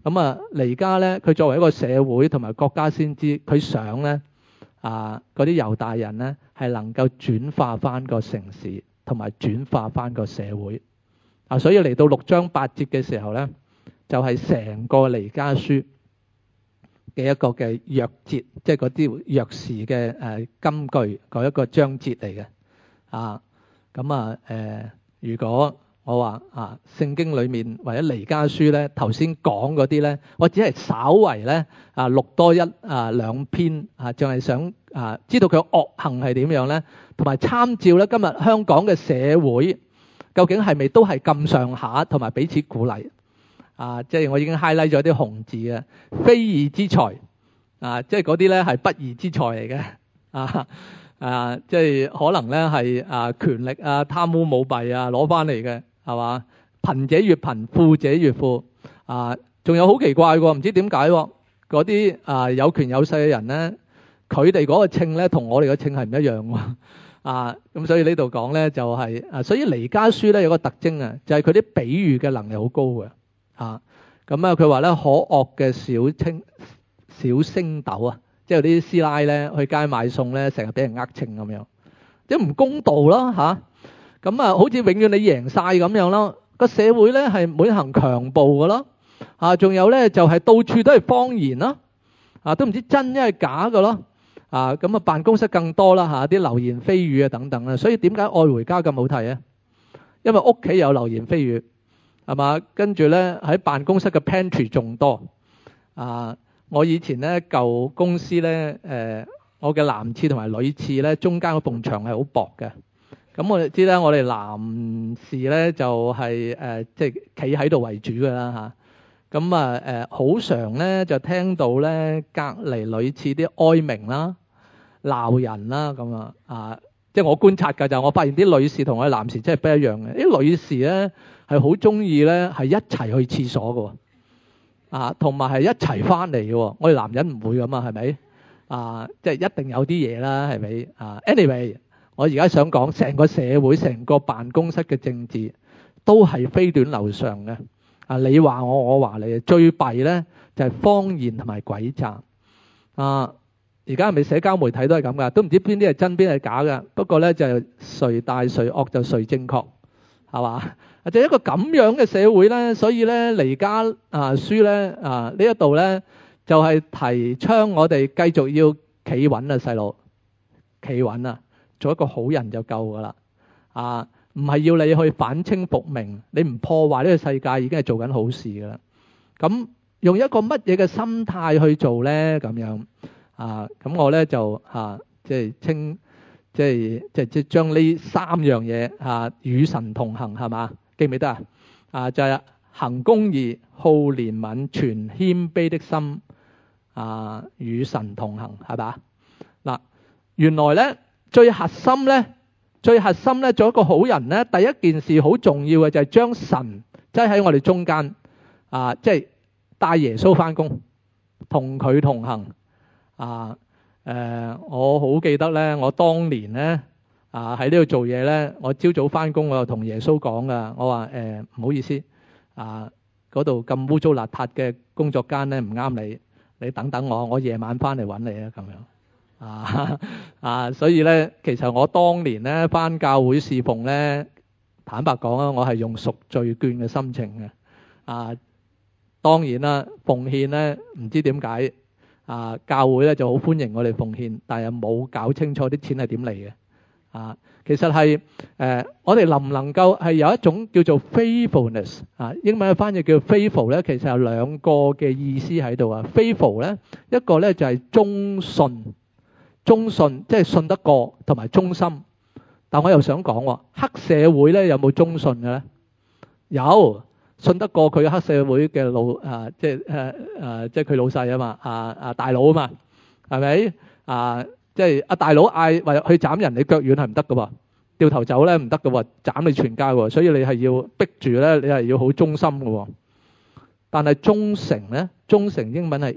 咁啊，彌迦咧，佢作為一個社會同埋國家先知，佢想咧啊，嗰啲猶大人咧係能夠轉化翻個城市，同埋轉化翻個社會啊。所以嚟到六章八節嘅時候咧，就係、是、成個彌迦書嘅一個嘅鑰節，即係嗰啲鑰匙嘅誒金句嗰一個章節嚟嘅啊。咁啊誒，如果我話啊，聖經裏面或者彌迦書咧，頭先講嗰啲咧，我只係稍為咧啊錄多一啊兩篇啊，淨係想啊知道佢惡行係點樣咧，同埋參照咧今日香港嘅社會究竟係咪都係咁上下，同埋彼此鼓勵啊，即係我已經 highlight 咗啲紅字嘅非義之財啊，即係嗰啲咧係不義之財嚟嘅啊。啊，即係可能咧係啊權力啊貪污舞弊啊攞翻嚟嘅，係嘛？貧者越貧，富者越富啊！仲有好奇怪喎，唔知點解喎？嗰啲啊有權有勢嘅人咧，佢哋嗰個稱咧同我哋嘅稱係唔一樣喎啊！咁所以呢度講咧就係、是、啊，所以彌迦書咧有個特徵啊，就係佢啲比喻嘅能力好高嘅啊！咁啊，佢話咧可惡嘅小青小升斗啊！即係啲師奶咧去街買餸咧，成日俾人呃秤咁樣，即係唔公道啦嚇。咁啊，好似永遠你贏晒咁樣咯。個社會咧係每行強暴㗎咯。啊，仲有咧就係、是、到處都係謊言啦。啊，都唔知真一係假㗎咯。啊，咁啊辦公室更多啦嚇，啲、啊、流言蜚語啊等等啦。所以點解愛回家咁好睇啊？因為屋企有流言蜚語，係嘛？跟住咧喺辦公室嘅 pantry 仲多啊。我以前咧舊公司咧，誒我嘅男廁同埋女廁咧中間嗰埲牆係好薄嘅。咁我哋知咧，我哋男士咧就係誒即係企喺度為主㗎啦嚇。咁啊誒好常咧就聽到咧隔離女廁啲哀鳴啦、鬧人啦咁啊啊！即係我觀察㗎就，我發現啲女士同我哋男士真係不一樣嘅。啲女士咧係好中意咧係一齊去廁所㗎喎。啊，同埋係一齊翻嚟嘅喎，我哋男人唔會咁啊，係咪？啊，即係一定有啲嘢啦，係咪？啊 ，anyway，我而家想講成個社會、成個辦公室嘅政治都係飛短流長嘅。啊，你話我，我話你，最弊咧就係謊言同埋詭詐。啊，而家係咪社交媒體都係咁噶？都唔知邊啲係真，邊係假嘅。不過咧就係誰大誰惡就誰正確，係嘛？就一個咁樣嘅社會咧，所以咧彌迦啊書咧啊呢一度咧就係提倡我哋繼續要企穩啊細路，企穩啊，做一個好人就夠噶啦啊！唔係要你去反清復明，你唔破壞呢個世界已經係做緊好事噶啦。咁用一個乜嘢嘅心態去做咧？咁樣啊？咁我咧就嚇即係稱即係即係即係將呢三樣嘢嚇與神同行係嘛？記唔記得啊？啊，就係、是、行公義、好憐憫、存謙卑的心啊，與神同行，係嘛？嗱，原來咧最核心咧，最核心咧做一個好人咧，第一件事好重要嘅就係將神擠喺我哋中間啊，即係帶耶穌翻工，同佢同行啊。誒、呃，我好記得咧，我當年咧。啊！喺呢度做嘢咧，我朝早翻工，我又同耶穌講噶，我話誒唔好意思，啊嗰度咁污糟邋遢嘅工作間咧唔啱你，你等等我，我夜晚翻嚟揾你啊咁樣啊啊！所以咧，其實我當年咧翻教會侍奉咧，坦白講啊，我係用贖罪券嘅心情嘅啊。當然啦，奉獻咧唔知點解啊，教會咧就好歡迎我哋奉獻，但係冇搞清楚啲錢係點嚟嘅。啊，其實係誒、呃，我哋能唔能夠係有一種叫做 faithfulness 啊？英文嘅翻譯叫 faithful 咧，其實有兩個嘅意思喺度啊。faithful 咧，一個咧就係忠信，忠信即係信得過同埋忠心。但我又想講，黑社會咧有冇忠信嘅咧？有，信得過佢黑社會嘅老啊，即係誒誒，即係佢老細啊嘛，啊啊大佬啊嘛，係咪啊？即係阿大佬嗌話去斬人，你腳軟係唔得㗎喎，掉頭走咧唔得㗎喎，斬你全家喎，所以你係要逼住咧，你係要好忠心㗎喎。但係忠誠咧，忠誠英文係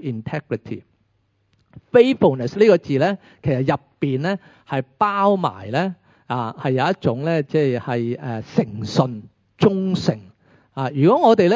integrity。faithfulness 呢個字咧，其實入邊咧係包埋咧啊，係有一種咧即係係誒誠信、忠誠啊。如果我哋咧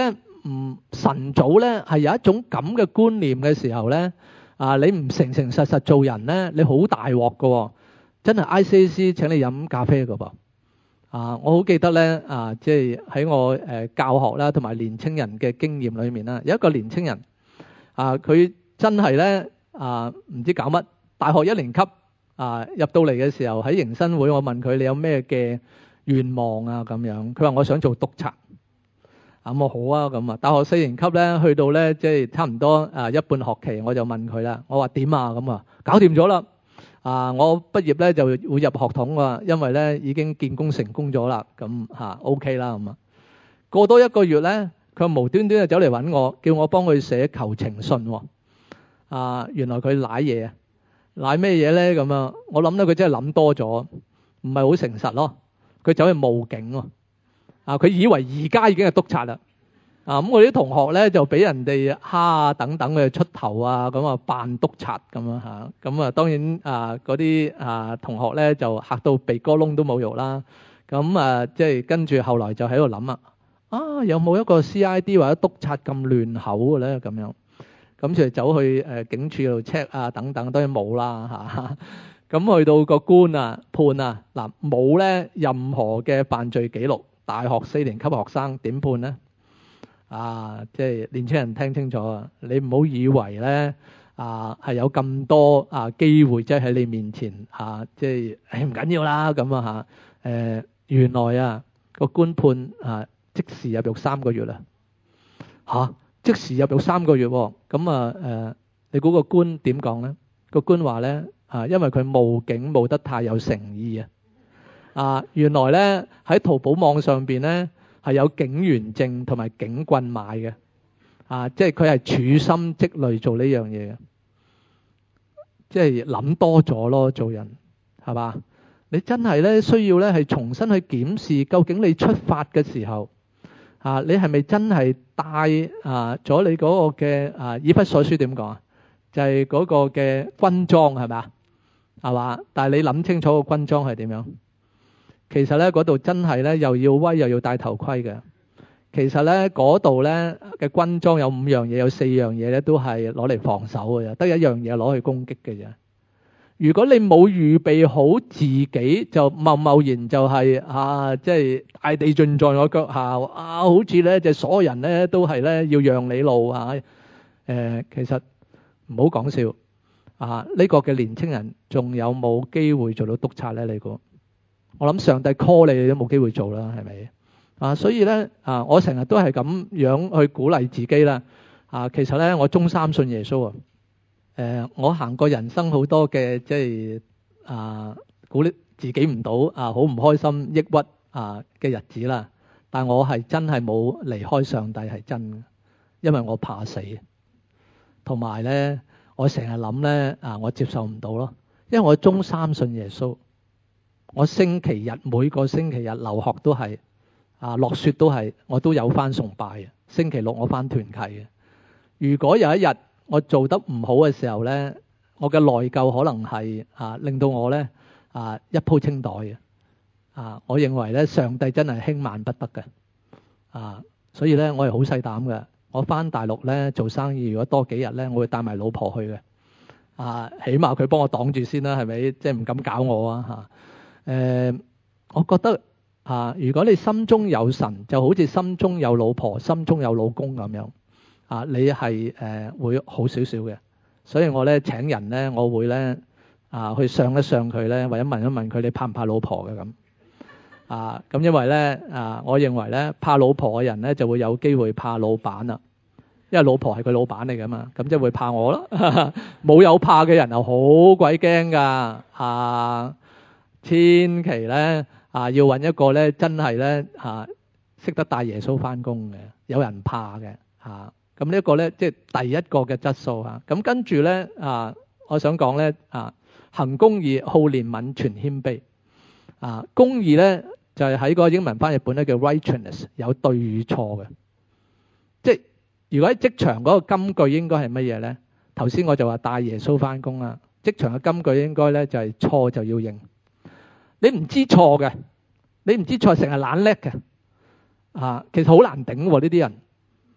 唔晨早咧係有一種咁嘅觀念嘅時候咧，啊你唔誠誠實實做人咧，你好大鑊㗎喎，真係 I C A C 請你飲咖啡㗎噃。啊，我好記得咧，啊即係喺我誒教學啦同埋年青人嘅經驗裏面啦，有一個年青人啊，佢真係咧啊唔知搞乜，大學一年級啊入到嚟嘅時候喺迎新會，我問佢你有咩嘅願望啊咁樣，佢話我想做督察。咁我好啊咁啊，大學四年級咧去到咧即係差唔多啊一半學期，我就問佢啦，我話點啊咁啊，搞掂咗啦。啊！我畢業咧就會入學統喎，因為咧已經建功成功咗啦，咁嚇 OK 啦咁啊。過多一個月咧，佢無端端就走嚟揾我，叫我幫佢寫求情信喎。啊，原來佢賴嘢啊，賴咩嘢咧咁啊？我諗咧佢真係諗多咗，唔係好誠實咯。佢走去報警喎。啊，佢以為而家已經係督察啦。啊咁，我啲同學咧就俾人哋蝦啊等等嘅出頭啊，咁啊扮督察咁樣嚇，咁啊當然啊嗰啲啊同學咧就嚇到鼻哥窿都冇肉啦，咁啊即係跟住後來就喺度諗啊，啊有冇一個 C I D 或者督察咁亂口嘅咧咁樣，咁就走去誒警署度 check 啊等等，當然冇啦嚇，咁去到個官啊判啊嗱冇咧任何嘅犯罪記錄，大學四年級學生點判咧？啊，即係年青人聽清楚啊！你唔好以為咧啊係有咁多啊機會即係喺你面前啊，即係誒唔緊要啦咁啊嚇誒，原來啊個官判啊即時入獄三個月啦嚇，即時入獄三個月喎，咁啊誒，你估個官點講咧？個官話咧啊，因為佢冒警冒得太有誠意啊！啊，原來咧喺淘寶網上邊咧。係有警員證同埋警棍買嘅，啊，即係佢係處心積慮做呢樣嘢嘅，即係諗多咗咯，做人係嘛？你真係咧需要咧係重新去檢視，究竟你出發嘅時候，啊，你係咪真係帶啊咗你嗰個嘅啊以弗所書點講啊？就係、是、嗰個嘅軍裝係咪啊？係嘛？但係你諗清楚個軍裝係點樣？其實咧嗰度真係咧又要威又要戴頭盔嘅。其實咧嗰度咧嘅軍裝有五樣嘢，有四樣嘢咧都係攞嚟防守嘅啫，得一樣嘢攞去攻擊嘅啫。如果你冇預備好自己，就貿貿然就係、是、啊，即係大地盡在我腳下啊，好似咧就所有人咧都係咧要讓你路啊。誒、呃，其實唔好講笑啊！呢、這個嘅年青人仲有冇機會做到督察咧？你估？我諗上帝 call 你，你都冇機會做啦，係咪啊？所以咧啊，我成日都係咁樣去鼓勵自己啦。啊，其實咧我中三信耶穌啊。誒，我行過人生好多嘅即係啊，鼓勵自己唔到啊，好唔開心、抑鬱啊嘅日子啦。但我係真係冇離開上帝係真嘅，因為我怕死，同埋咧我成日諗咧啊，我接受唔到咯，因為我中三信耶穌。我星期日每個星期日留學都係啊，落雪都係，我都有返崇拜嘅。星期六我返團契嘅。如果有一日我做得唔好嘅時候咧，我嘅內疚可能係啊令到我咧啊一鋪清袋嘅。啊，我認為咧上帝真係輕慢不得嘅。啊，所以咧我係好細膽嘅。我返大陸咧做生意，如果多幾日咧，我會帶埋老婆去嘅。啊，起碼佢幫我擋住先啦，係咪？即係唔敢搞我啊嚇。誒、呃，我覺得啊，如果你心中有神，就好似心中有老婆、心中有老公咁樣啊，你係誒、呃、會好少少嘅。所以我咧請人咧，我會咧啊去上一上佢咧，或者問一問佢你怕唔怕老婆嘅咁啊？咁因為咧啊，我認為咧怕老婆嘅人咧就會有機會怕老闆啦，因為老婆係佢老闆嚟噶嘛，咁即係會怕我咯。冇有怕嘅人又好鬼驚噶啊！千祈咧啊，要揾一個咧真係咧嚇識得帶耶穌返工嘅，有人怕嘅嚇。咁呢一個咧即係第一個嘅質素嚇。咁跟住咧啊，我想講咧啊，行公義、好憐憫、存謙卑啊。公義咧就係喺個英文翻譯本咧叫 righteousness， 有對與錯嘅。即係如果喺職場嗰個金句應該係乜嘢咧？頭先我就話帶耶穌返工啦。職場嘅金句應該咧就係錯就要認。你唔知錯嘅，你唔知錯成日懶叻嘅，啊，其實好難頂喎呢啲人，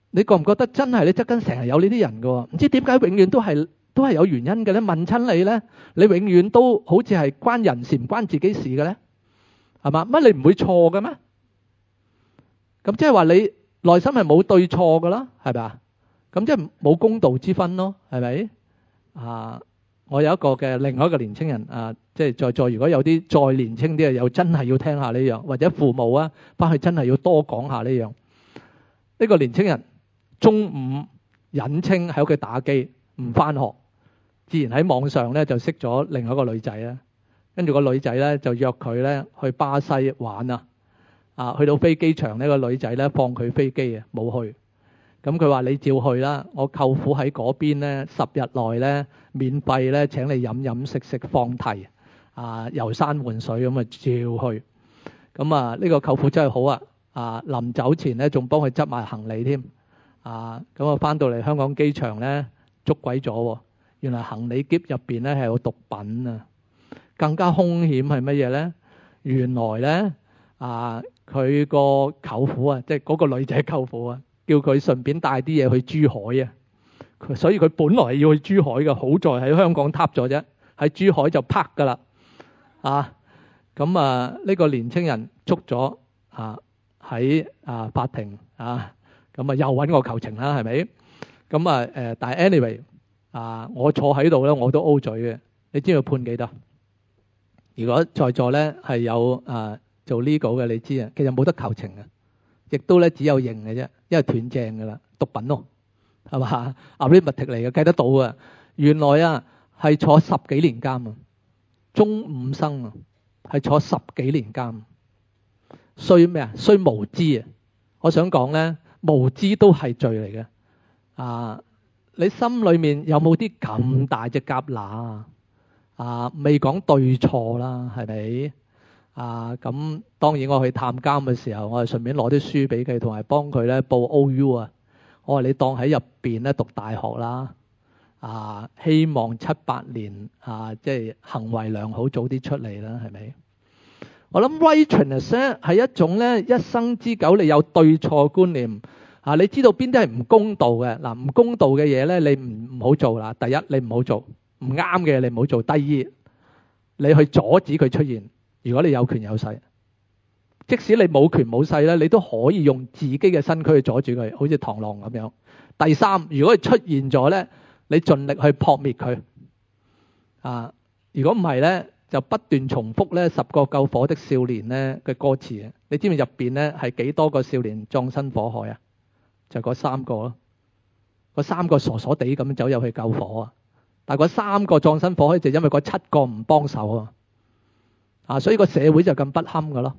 你覺唔覺得真係你側跟成日有呢啲人㗎喎？唔知點解永遠都係都係有原因嘅咧？問親你咧，你永遠都好似係關人事唔關自己事嘅咧，係嘛？乜你唔會錯嘅咩？咁即係話你內心係冇對錯㗎啦，係咪啊？咁即係冇公道之分咯，係咪？啊，我有一個嘅另外一個年青人啊，即係在座如果有啲再年青啲嘅，又真係要聽下呢樣，或者父母啊，翻去真係要多講下呢樣。呢個年青人中午隱稱喺屋企打機，唔翻學，自然喺網上咧就識咗另外一個女仔啦。跟住個女仔咧就約佢咧去巴西玩啊！啊，去到飛機場呢個女仔咧放佢飛機啊，冇去。咁佢話你照去啦，我舅父喺嗰邊咧十日內咧免費咧請你飲飲食食放題啊，遊山玩水咁啊，照去。咁啊呢個舅父真係好啊！啊臨走前咧仲幫佢執埋行李添。啊咁啊翻到嚟香港機場咧捉鬼咗喎！原來行李篋入邊咧係有毒品啊！更加兇險係乜嘢咧？原來咧啊佢個舅父啊，即係嗰個女仔舅父啊，叫佢順便帶啲嘢去珠海啊。佢所以佢本來要去珠海嘅，好在喺香港撻咗啫，喺珠海就拍㗎啦。啊咁啊呢個年青人捉咗啊喺啊法庭啊，咁啊又揾我求情啦，係咪？咁啊誒，但係 anyway 啊，我坐喺度咧，我都 O 嘴嘅。你知道判幾多？如果在座咧係有啊做 legal 嘅，你知啊，其實冇得求情嘅，亦都咧只有認嘅啫，因為斷正㗎啦，毒品咯，係嘛？arithmetic 嚟嘅，計得到啊。原來啊係坐十幾年監啊，中五生啊係坐十幾年監，衰咩啊？衰無知啊！我想講咧，無知都係罪嚟嘅啊！你心裏面有冇啲咁大隻蛤乸啊？啊，未講對錯啦，係咪？啊，咁當然我去探監嘅時候，我係順便攞啲書俾佢，同埋幫佢咧報 O U 啊。我話你當喺入邊咧讀大學啦，啊，希望七八年啊，即係行為良好，早啲出嚟啦，係咪？我諗 righteousness 咧係一種咧一生之久你有對錯觀念啊，你知道邊啲係唔公道嘅嗱，唔公道嘅嘢咧你唔唔好做啦。第一你唔好做。唔啱嘅你唔好做。第二，你去阻止佢出現。如果你有權有勢，即使你冇權冇勢咧，你都可以用自己嘅身軀去阻住佢，好似螳螂咁樣。第三，如果佢出現咗咧，你盡力去撲滅佢。啊，如果唔係咧，就不斷重複咧十個救火的少年咧嘅歌詞啊。你知唔知入邊咧係幾多個少年葬身火海啊？就嗰三個咯，嗰三個傻傻地咁走入去救火啊！但係嗰三個葬身火海就因為嗰七個唔幫手啊，啊，所以個社會就咁不堪噶咯。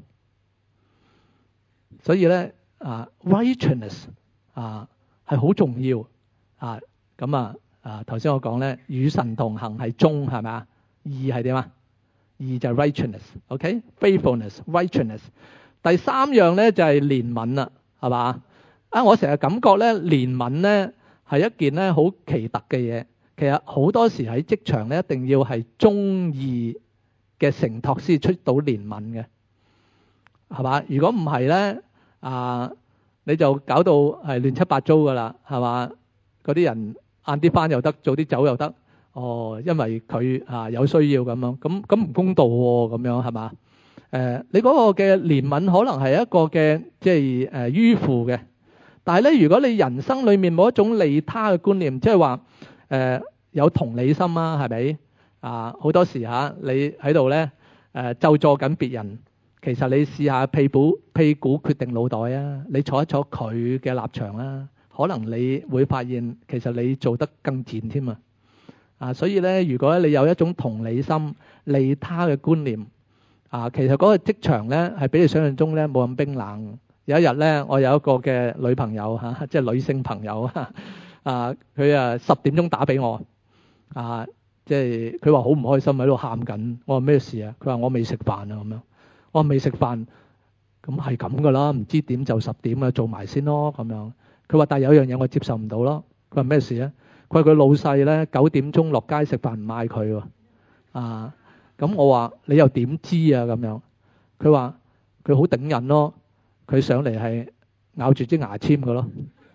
所以咧啊 righteousness 啊係好重要啊。咁啊啊頭先我講咧與神同行係忠，係咪啊？義係點啊？義就係 righteousness，OK，faithfulness，righteousness。第三樣咧就係憐憫啦，係嘛？啊，我成日感覺咧憐憫咧係一件咧好奇特嘅嘢。其實好多時喺職場咧，一定要係忠義嘅承托先出到憐憫嘅，係嘛？如果唔係咧，啊你就搞到係亂七八糟噶啦，係嘛？嗰啲人晏啲翻又得，早啲走又得，哦，因為佢啊有需要咁樣，咁咁唔公道喎，咁樣係嘛？誒，你嗰個嘅憐憫可能係一個嘅即係誒迂腐嘅，但係咧，如果你人生裡面冇一種利他嘅觀念，即係話誒有同理心啊，係咪啊？好多時嚇你喺度咧誒咒詛緊別人，其實你試下屁股屁股決定腦袋啊！你坐一坐佢嘅立場啦，可能你會發現其實你做得更賤添啊！啊，所以咧，如果你有一種同理心、利他嘅觀念啊，其實嗰個職場咧係比你想象中咧冇咁冰冷。有一日咧，我有一個嘅女朋友嚇，即係女性朋友啊，啊佢啊十點鐘打俾我啊，即係佢話好唔開心喺度喊緊。我話咩事啊？佢話我未食飯啊咁樣。我話未食飯，咁係咁噶啦，唔知點就十點啊，做埋先咯咁樣。佢話但係有樣嘢我接受唔到咯。佢話咩事啊？佢話佢老細咧九點鐘落街食飯唔嗌佢喎。啊，咁我話你又點知啊咁樣？佢話佢好頂癮咯。佢上嚟係咬住支牙籤嘅咯，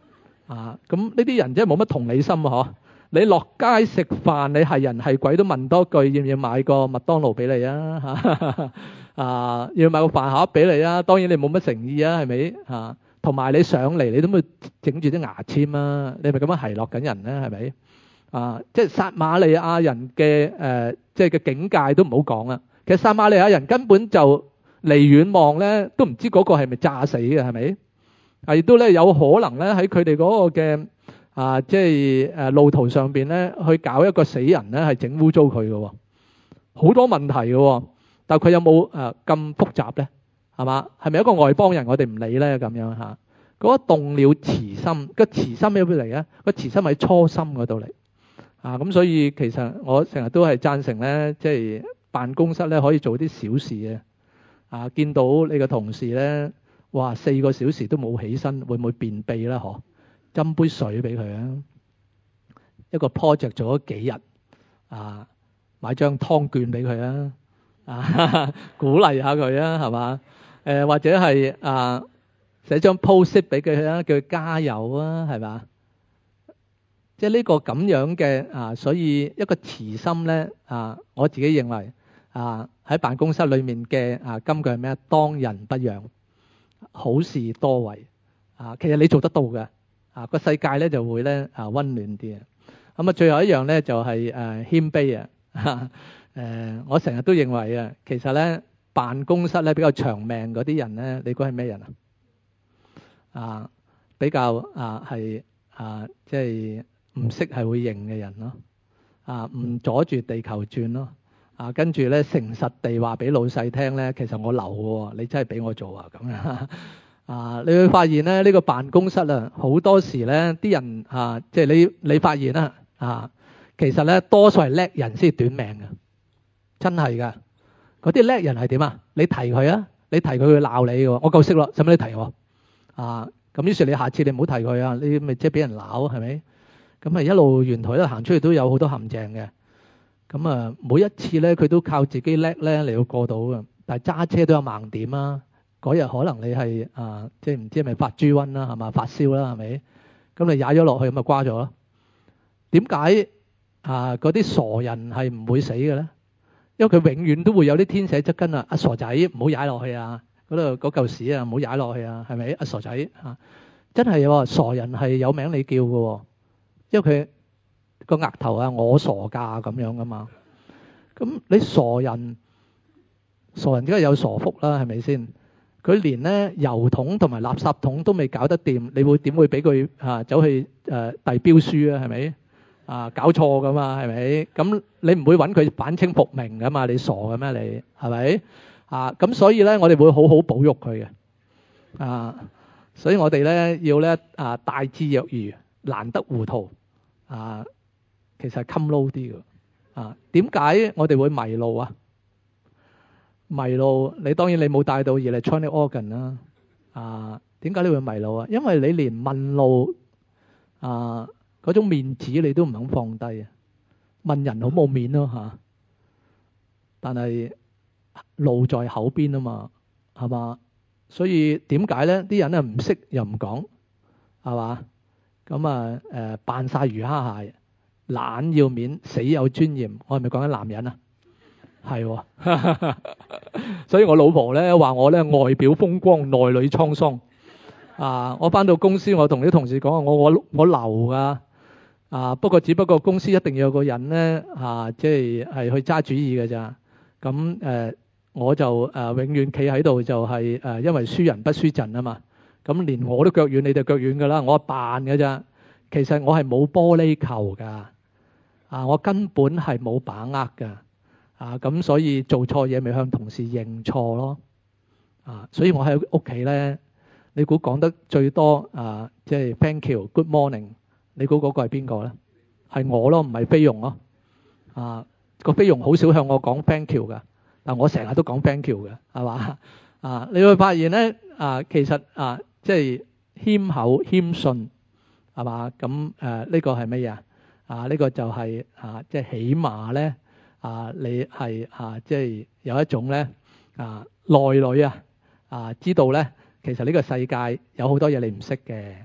啊，咁呢啲人真係冇乜同理心啊！嗬，你落街食飯，你係人係鬼都問多句，要唔要買個麥當勞俾你啊？嚇啊，要買個飯盒俾你啊？當然你冇乜誠意啊，係咪啊？同埋你上嚟，你都冇整住啲牙籤啊？你係咪咁樣奚落緊人咧？係咪啊？即係撒瑪利亞人嘅誒、呃，即係嘅境界都唔好講啊！其實撒瑪利亞人根本就離遠望咧，都唔知嗰個係咪詐死嘅，係咪？啊，亦都咧有可能咧喺佢哋嗰個嘅啊，即係誒路途上邊咧，去搞一個死人咧，係整污糟佢嘅喎，好多問題嘅喎。但係佢有冇誒咁複雜咧？係嘛？係咪一個外邦人我哋唔理咧咁樣嚇？嗰個動了慈心，個慈心喺邊嚟咧？個慈心喺初心嗰度嚟啊！咁所以其實我成日都係贊成咧，即係辦公室咧可以做啲小事嘅啊！見到你嘅同事咧，哇四個小時都冇起身，會唔會便秘啦？嗬，斟杯水俾佢啊！一個 project 做咗幾日啊，買張湯券俾佢啊！啊，鼓勵下佢啊，係嘛？誒或者係啊寫張 post 俾佢啊，叫佢加油啊，係嘛？即係呢個咁樣嘅啊，所以一個慈心咧啊，我自己認為啊喺辦公室裏面嘅啊金句係咩？當仁不讓，好事多為啊。其實你做得到嘅啊，個世界咧就會咧啊溫暖啲啊。咁啊，最後一樣咧就係誒謙卑啊。誒，我成日都認為啊，其實咧辦公室咧比較長命嗰啲人咧，你估係咩人啊？啊，比較啊係啊，即係唔識係會認嘅人咯。啊，唔阻住地球轉咯。啊，跟住咧誠實地話俾老細聽咧，其實我留嘅喎，你真係俾我做啊咁樣。啊，你會發現咧呢個辦公室啊，好多時咧啲人啊，即係你你發現啦啊，其實咧多數係叻人先短命嘅。真係㗎，嗰啲叻人係點啊？你提佢啊，你提佢佢鬧你嘅喎，我夠識咯，使乜你提我啊？咁於是你下次你唔好提佢啊，你咪即係俾人鬧係咪？咁啊一路沿途一路行出去都有好多陷阱嘅。咁啊每一次咧佢都靠自己叻咧嚟到過到嘅，但係揸車都有盲點啊。嗰日可能你係啊，即係唔知係咪發豬瘟啦，係嘛發燒啦，係咪？咁你踩咗落去咁啊瓜咗咯。點解啊？嗰啲傻人係唔會死嘅咧？因為佢永遠都會有啲天使側根啊！阿傻仔唔好踩落去啊！嗰度嗰嚿屎啊，唔好踩落去啊，係咪？阿傻仔嚇，真係喎！傻人係有名你叫嘅喎，因為佢個額頭啊，我傻㗎咁樣噶嘛。咁你傻人，傻人梗係有傻福啦，係咪先？佢連咧油桶同埋垃圾桶都未搞得掂，你會點會俾佢嚇走去誒遞標書啊？係咪？啊，搞錯噶嘛，係咪？咁你唔會揾佢反清復明噶嘛？你傻嘅咩？你係咪？啊，咁所以咧，我哋會好好保育佢嘅。啊，所以我哋咧要咧啊，大智若愚，難得糊塗。啊，其實係襟撈啲嘅。啊，點解我哋會迷路啊？迷路，你當然你冇帶到 electronic organ 啦。啊，點解你會迷路啊？因為你連問路啊〜嗰種面子你都唔肯放低啊！問人好冇面咯嚇，但係路在口邊啊嘛，係嘛？所以點解咧？啲人啊唔識又唔講，係嘛？咁啊誒扮晒魚蝦蟹，懶要面，死有尊嚴。我係咪講緊男人啊？係喎，所以我老婆咧話我咧外表風光，內裏滄桑啊！我翻到公司，我同啲同事講，我我我流㗎。啊！不過只不過公司一定要有個人咧，啊，即係係去揸主意嘅咋。咁誒、呃，我就誒、呃、永遠企喺度就係、是、誒、呃，因為輸人不輸陣啊嘛。咁連我都腳軟，你哋腳軟㗎啦。我扮㗎咋，其實我係冇玻璃球㗎。啊，我根本係冇把握㗎。啊，咁所以做錯嘢咪向同事認錯咯。啊，所以我喺屋企咧，你估講得最多啊，即係 thank you，good morning。你估嗰個係邊個咧？係我咯，唔係菲傭咯。啊，個菲傭好少向我講 thank you 㗎，但我成日都講 thank you 嘅，係嘛？啊，你會發現咧，啊，其實啊，即係謙厚謙遜，係嘛？咁誒呢個係乜嘢啊？啊，呢個就係啊，即係起碼咧，啊，你係啊，即係有一種咧啊，內裏啊啊，知道咧，其實呢個世界有好多嘢你唔識嘅。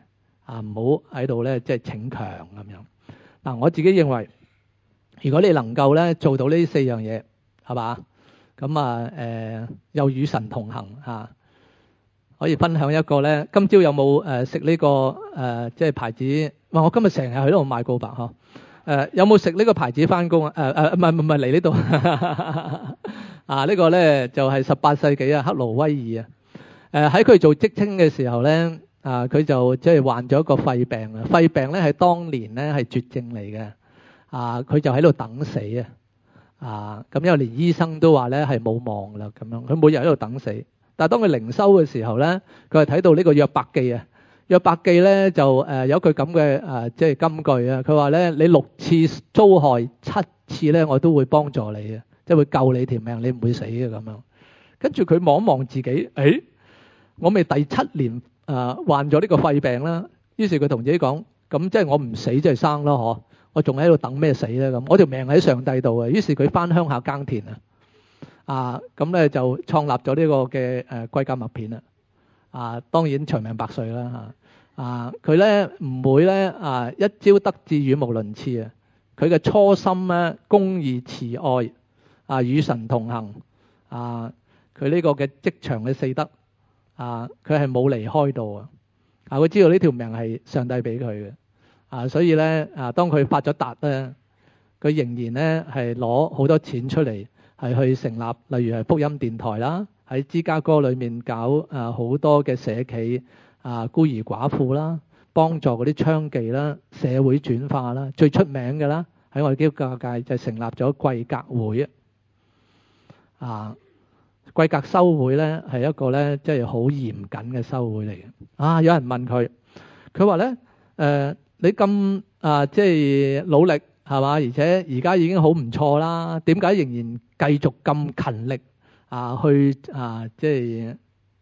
啊，唔好喺度咧即係逞強咁樣。嗱、啊，我自己認為，如果你能夠咧做到呢四樣嘢，係嘛？咁啊誒，又與神同行嚇、啊，可以分享一個咧。今朝有冇誒食呢個誒、呃、即係牌子？哇！我今日成日喺度買告白嗬。誒、啊、有冇食呢個牌子翻工啊？誒誒唔係唔係嚟呢度啊？這個、呢個咧就係、是、十八世紀啊，克勞威爾啊。誒喺佢做職青嘅時候咧，啊佢就即係患咗一個肺病啊。肺病咧係當年咧係絕症嚟嘅。啊佢就喺度等死啊。啊咁因為連醫生都話咧係冇望啦咁樣，佢每日喺度等死。但係當佢靈修嘅時候咧，佢係睇到呢個約伯記啊。約伯記咧就誒、呃、有一句咁嘅誒即係金句啊。佢話咧，你六次遭害，七次咧我都會幫助你啊，即係會救你條命，你唔會死嘅咁樣。跟住佢望一望自己，誒、哎、我咪第七年誒、呃、患咗呢個肺病啦。於是佢同自己講：咁即係我唔死即係生咯，嗬？我仲喺度等咩死咧？咁我條命喺上帝度啊。於是佢翻鄉下耕田啊。啊，咁咧就創立咗呢個嘅誒龜甲麥片啦。啊，當然長命百歲啦嚇。啊，佢咧唔會咧啊一朝得志語無倫次啊。佢嘅初心咧公義慈愛啊，與神同行啊。佢呢個嘅職場嘅四德啊，佢係冇離開到啊。啊，佢知道呢條命係上帝俾佢嘅啊，所以咧啊，當佢發咗達咧，佢仍然咧係攞好多錢出嚟。係去成立，例如係福音電台啦，喺芝加哥裏面搞啊好多嘅社企啊，孤兒寡婦啦，幫助嗰啲娼妓啦，社會轉化啦，最出名嘅啦喺我哋基督教界就成立咗貴格會啊。貴格修會咧係一個咧即係好嚴謹嘅修會嚟嘅啊。有人問佢，佢話咧誒你咁啊即係努力係嘛？而且而家已經好唔錯啦，點解仍然繼續咁勤力啊？去啊，即係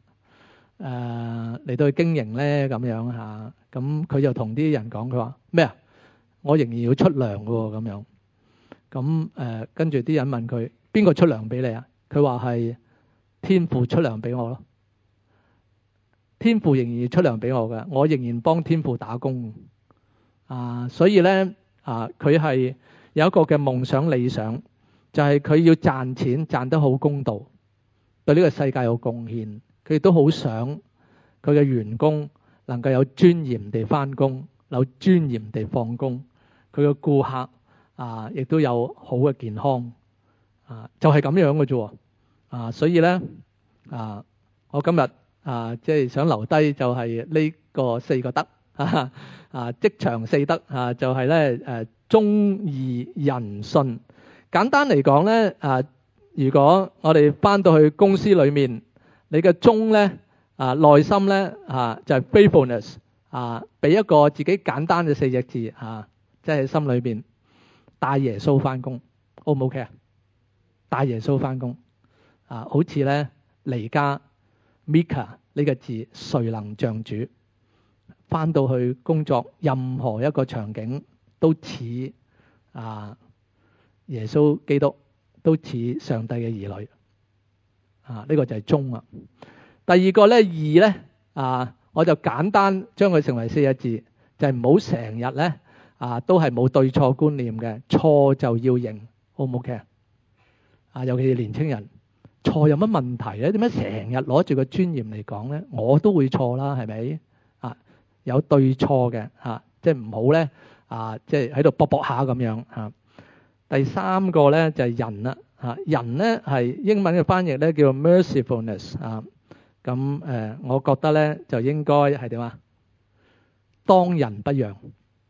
誒嚟到去經營咧咁樣嚇。咁佢就同啲人講，佢話咩啊？我仍然要出糧嘅喎咁樣。咁誒跟住啲人問佢，邊個出糧俾你啊？佢話係天父出糧俾我咯。天父仍然要出糧俾我嘅，我仍然幫天父打工啊。所以咧。啊！佢係有一個嘅夢想理想，就係、是、佢要賺錢賺得好公道，對呢個世界有貢獻。佢亦都好想佢嘅員工能夠有尊嚴地返工，有尊嚴地放工。佢嘅顧客啊，亦都有好嘅健康啊，就係、是、咁樣嘅啫。啊，所以咧啊，我今日啊，即、就、係、是、想留低就係呢個四個德。啊！啊，職場四德啊，就係咧誒忠義仁信。簡單嚟講咧啊，如果我哋翻到去公司裏面，你嘅忠咧啊，內心咧啊就係 faithfulness 啊，俾一個自己簡單嘅四隻字啊，即係心裏邊帶耶穌翻工 ，O 唔 OK 啊？帶耶穌翻工啊，好似咧彌迦 Mika 呢個字，誰能像主？翻到去工作，任何一個場景都似啊耶穌基督，都似上帝嘅兒女啊。呢、這個就係忠啊。第二個咧義咧啊，我就簡單將佢成為四個字，就係唔好成日咧啊都係冇對錯觀念嘅，錯就要認，好唔好嘅啊？尤其是年青人，錯有乜問題咧？點解成日攞住個尊嚴嚟講咧？我都會錯啦，係咪？有對錯嘅嚇，即係唔好咧啊！即係喺度搏搏下咁樣嚇。第三個咧就係仁啦嚇，仁咧係英文嘅翻譯咧叫 mercifulness 啊。咁誒，我覺得咧就應該係點啊？當仁不讓。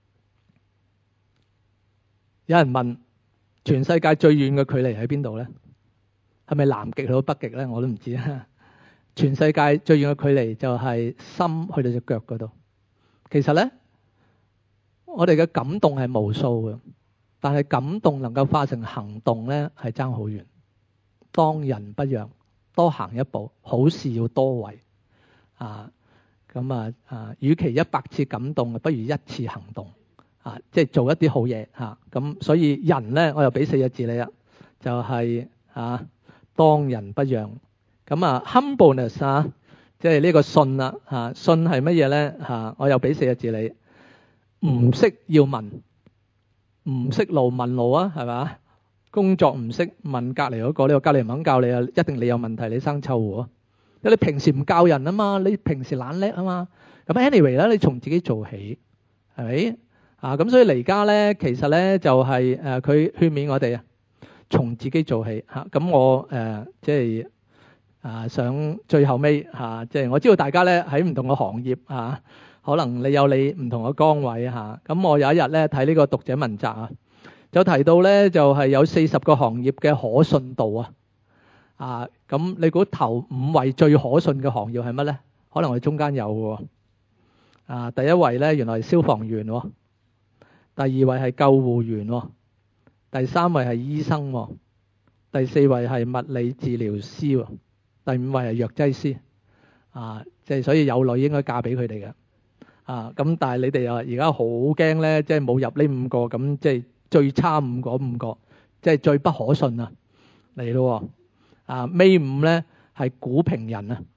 有人問全世界最遠嘅距離喺邊度咧？係咪南極去到北極咧？我都唔知啊。全世界最遠嘅距離就係心去到隻腳嗰度。其實咧，我哋嘅感動係無數嘅，但係感動能夠化成行動咧，係爭好遠。當仁不讓，多行一步，好事要多為啊！咁啊啊，與其一百次感動，不如一次行動啊！即係做一啲好嘢嚇。咁、啊、所以仁咧，我又俾四個字你啦，就係、是、啊，當仁不讓。咁啊 humbleness 啊。 即係呢個信啦嚇，信係乜嘢咧嚇？我又俾四個字你，唔識要問，唔識路問路啊，係嘛？工作唔識問隔離嗰個，呢個隔離唔肯教你啊，一定你有問題，你生臭狐啊！因為你平時唔教人啊嘛，你平時懶叻啊嘛。咁 anyway 咧，你從自己做起，係咪啊？咁所以嚟家咧，其實咧就係誒佢勸勉我哋啊，從自己做起嚇。咁我誒即係啊想最後尾嚇，即係我知道大家咧喺唔同嘅行業嚇，可能你有你唔同嘅崗位嚇。咁我有一日咧睇呢個讀者文摘啊，就提到咧就係有四十個行業嘅可信度啊。啊，咁你估頭五位最可信嘅行業係乜咧？可能我哋中間有喎。啊，第一位咧原來係消防員喎，第二位係救護員喎，第三位係醫生喎，第四位係物理治療師喎，第五位係藥劑師。啊，即係所以有女應該嫁俾佢哋嘅。啊，咁但係你哋又而家好驚咧，即係冇入呢五個，咁即係最差五個五個，即係最不可信啊嚟咯喎。啊，尾五咧係股評人啊，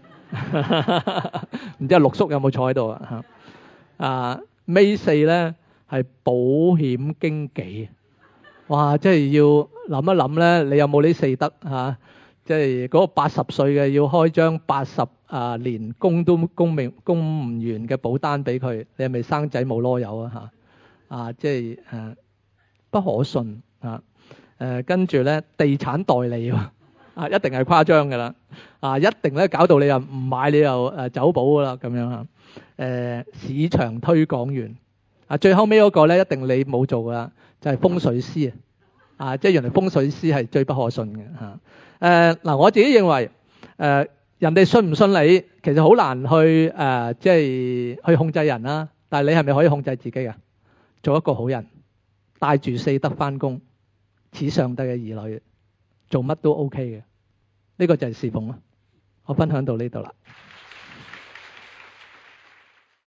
唔知阿陸叔有冇坐喺度啊？啊，尾四咧係保險經紀，哇！即係要諗一諗咧，你有冇呢四德嚇？即係嗰個八十歲嘅要開張八十啊年公都公務公務員嘅保單俾佢，你係咪生仔冇囉柚啊？嚇啊！即係誒不可信啊！誒跟住咧地產代理喎。啊，一定係誇張㗎啦！啊，一定咧搞到你又唔買，你又誒走寶㗎啦咁樣啊！誒市場推廣員啊，最後尾嗰個咧一定你冇做㗎啦，就係風水師啊！啊，即係原來風水師係最不可信嘅嚇。誒嗱，我自己認為誒人哋信唔信你，其實好難去誒，即係去控制人啦。但係你係咪可以控制自己啊？做一個好人，帶住四德返工，似上帝嘅兒女，做乜都 OK 嘅。呢個就係侍奉啦，我分享到呢度啦。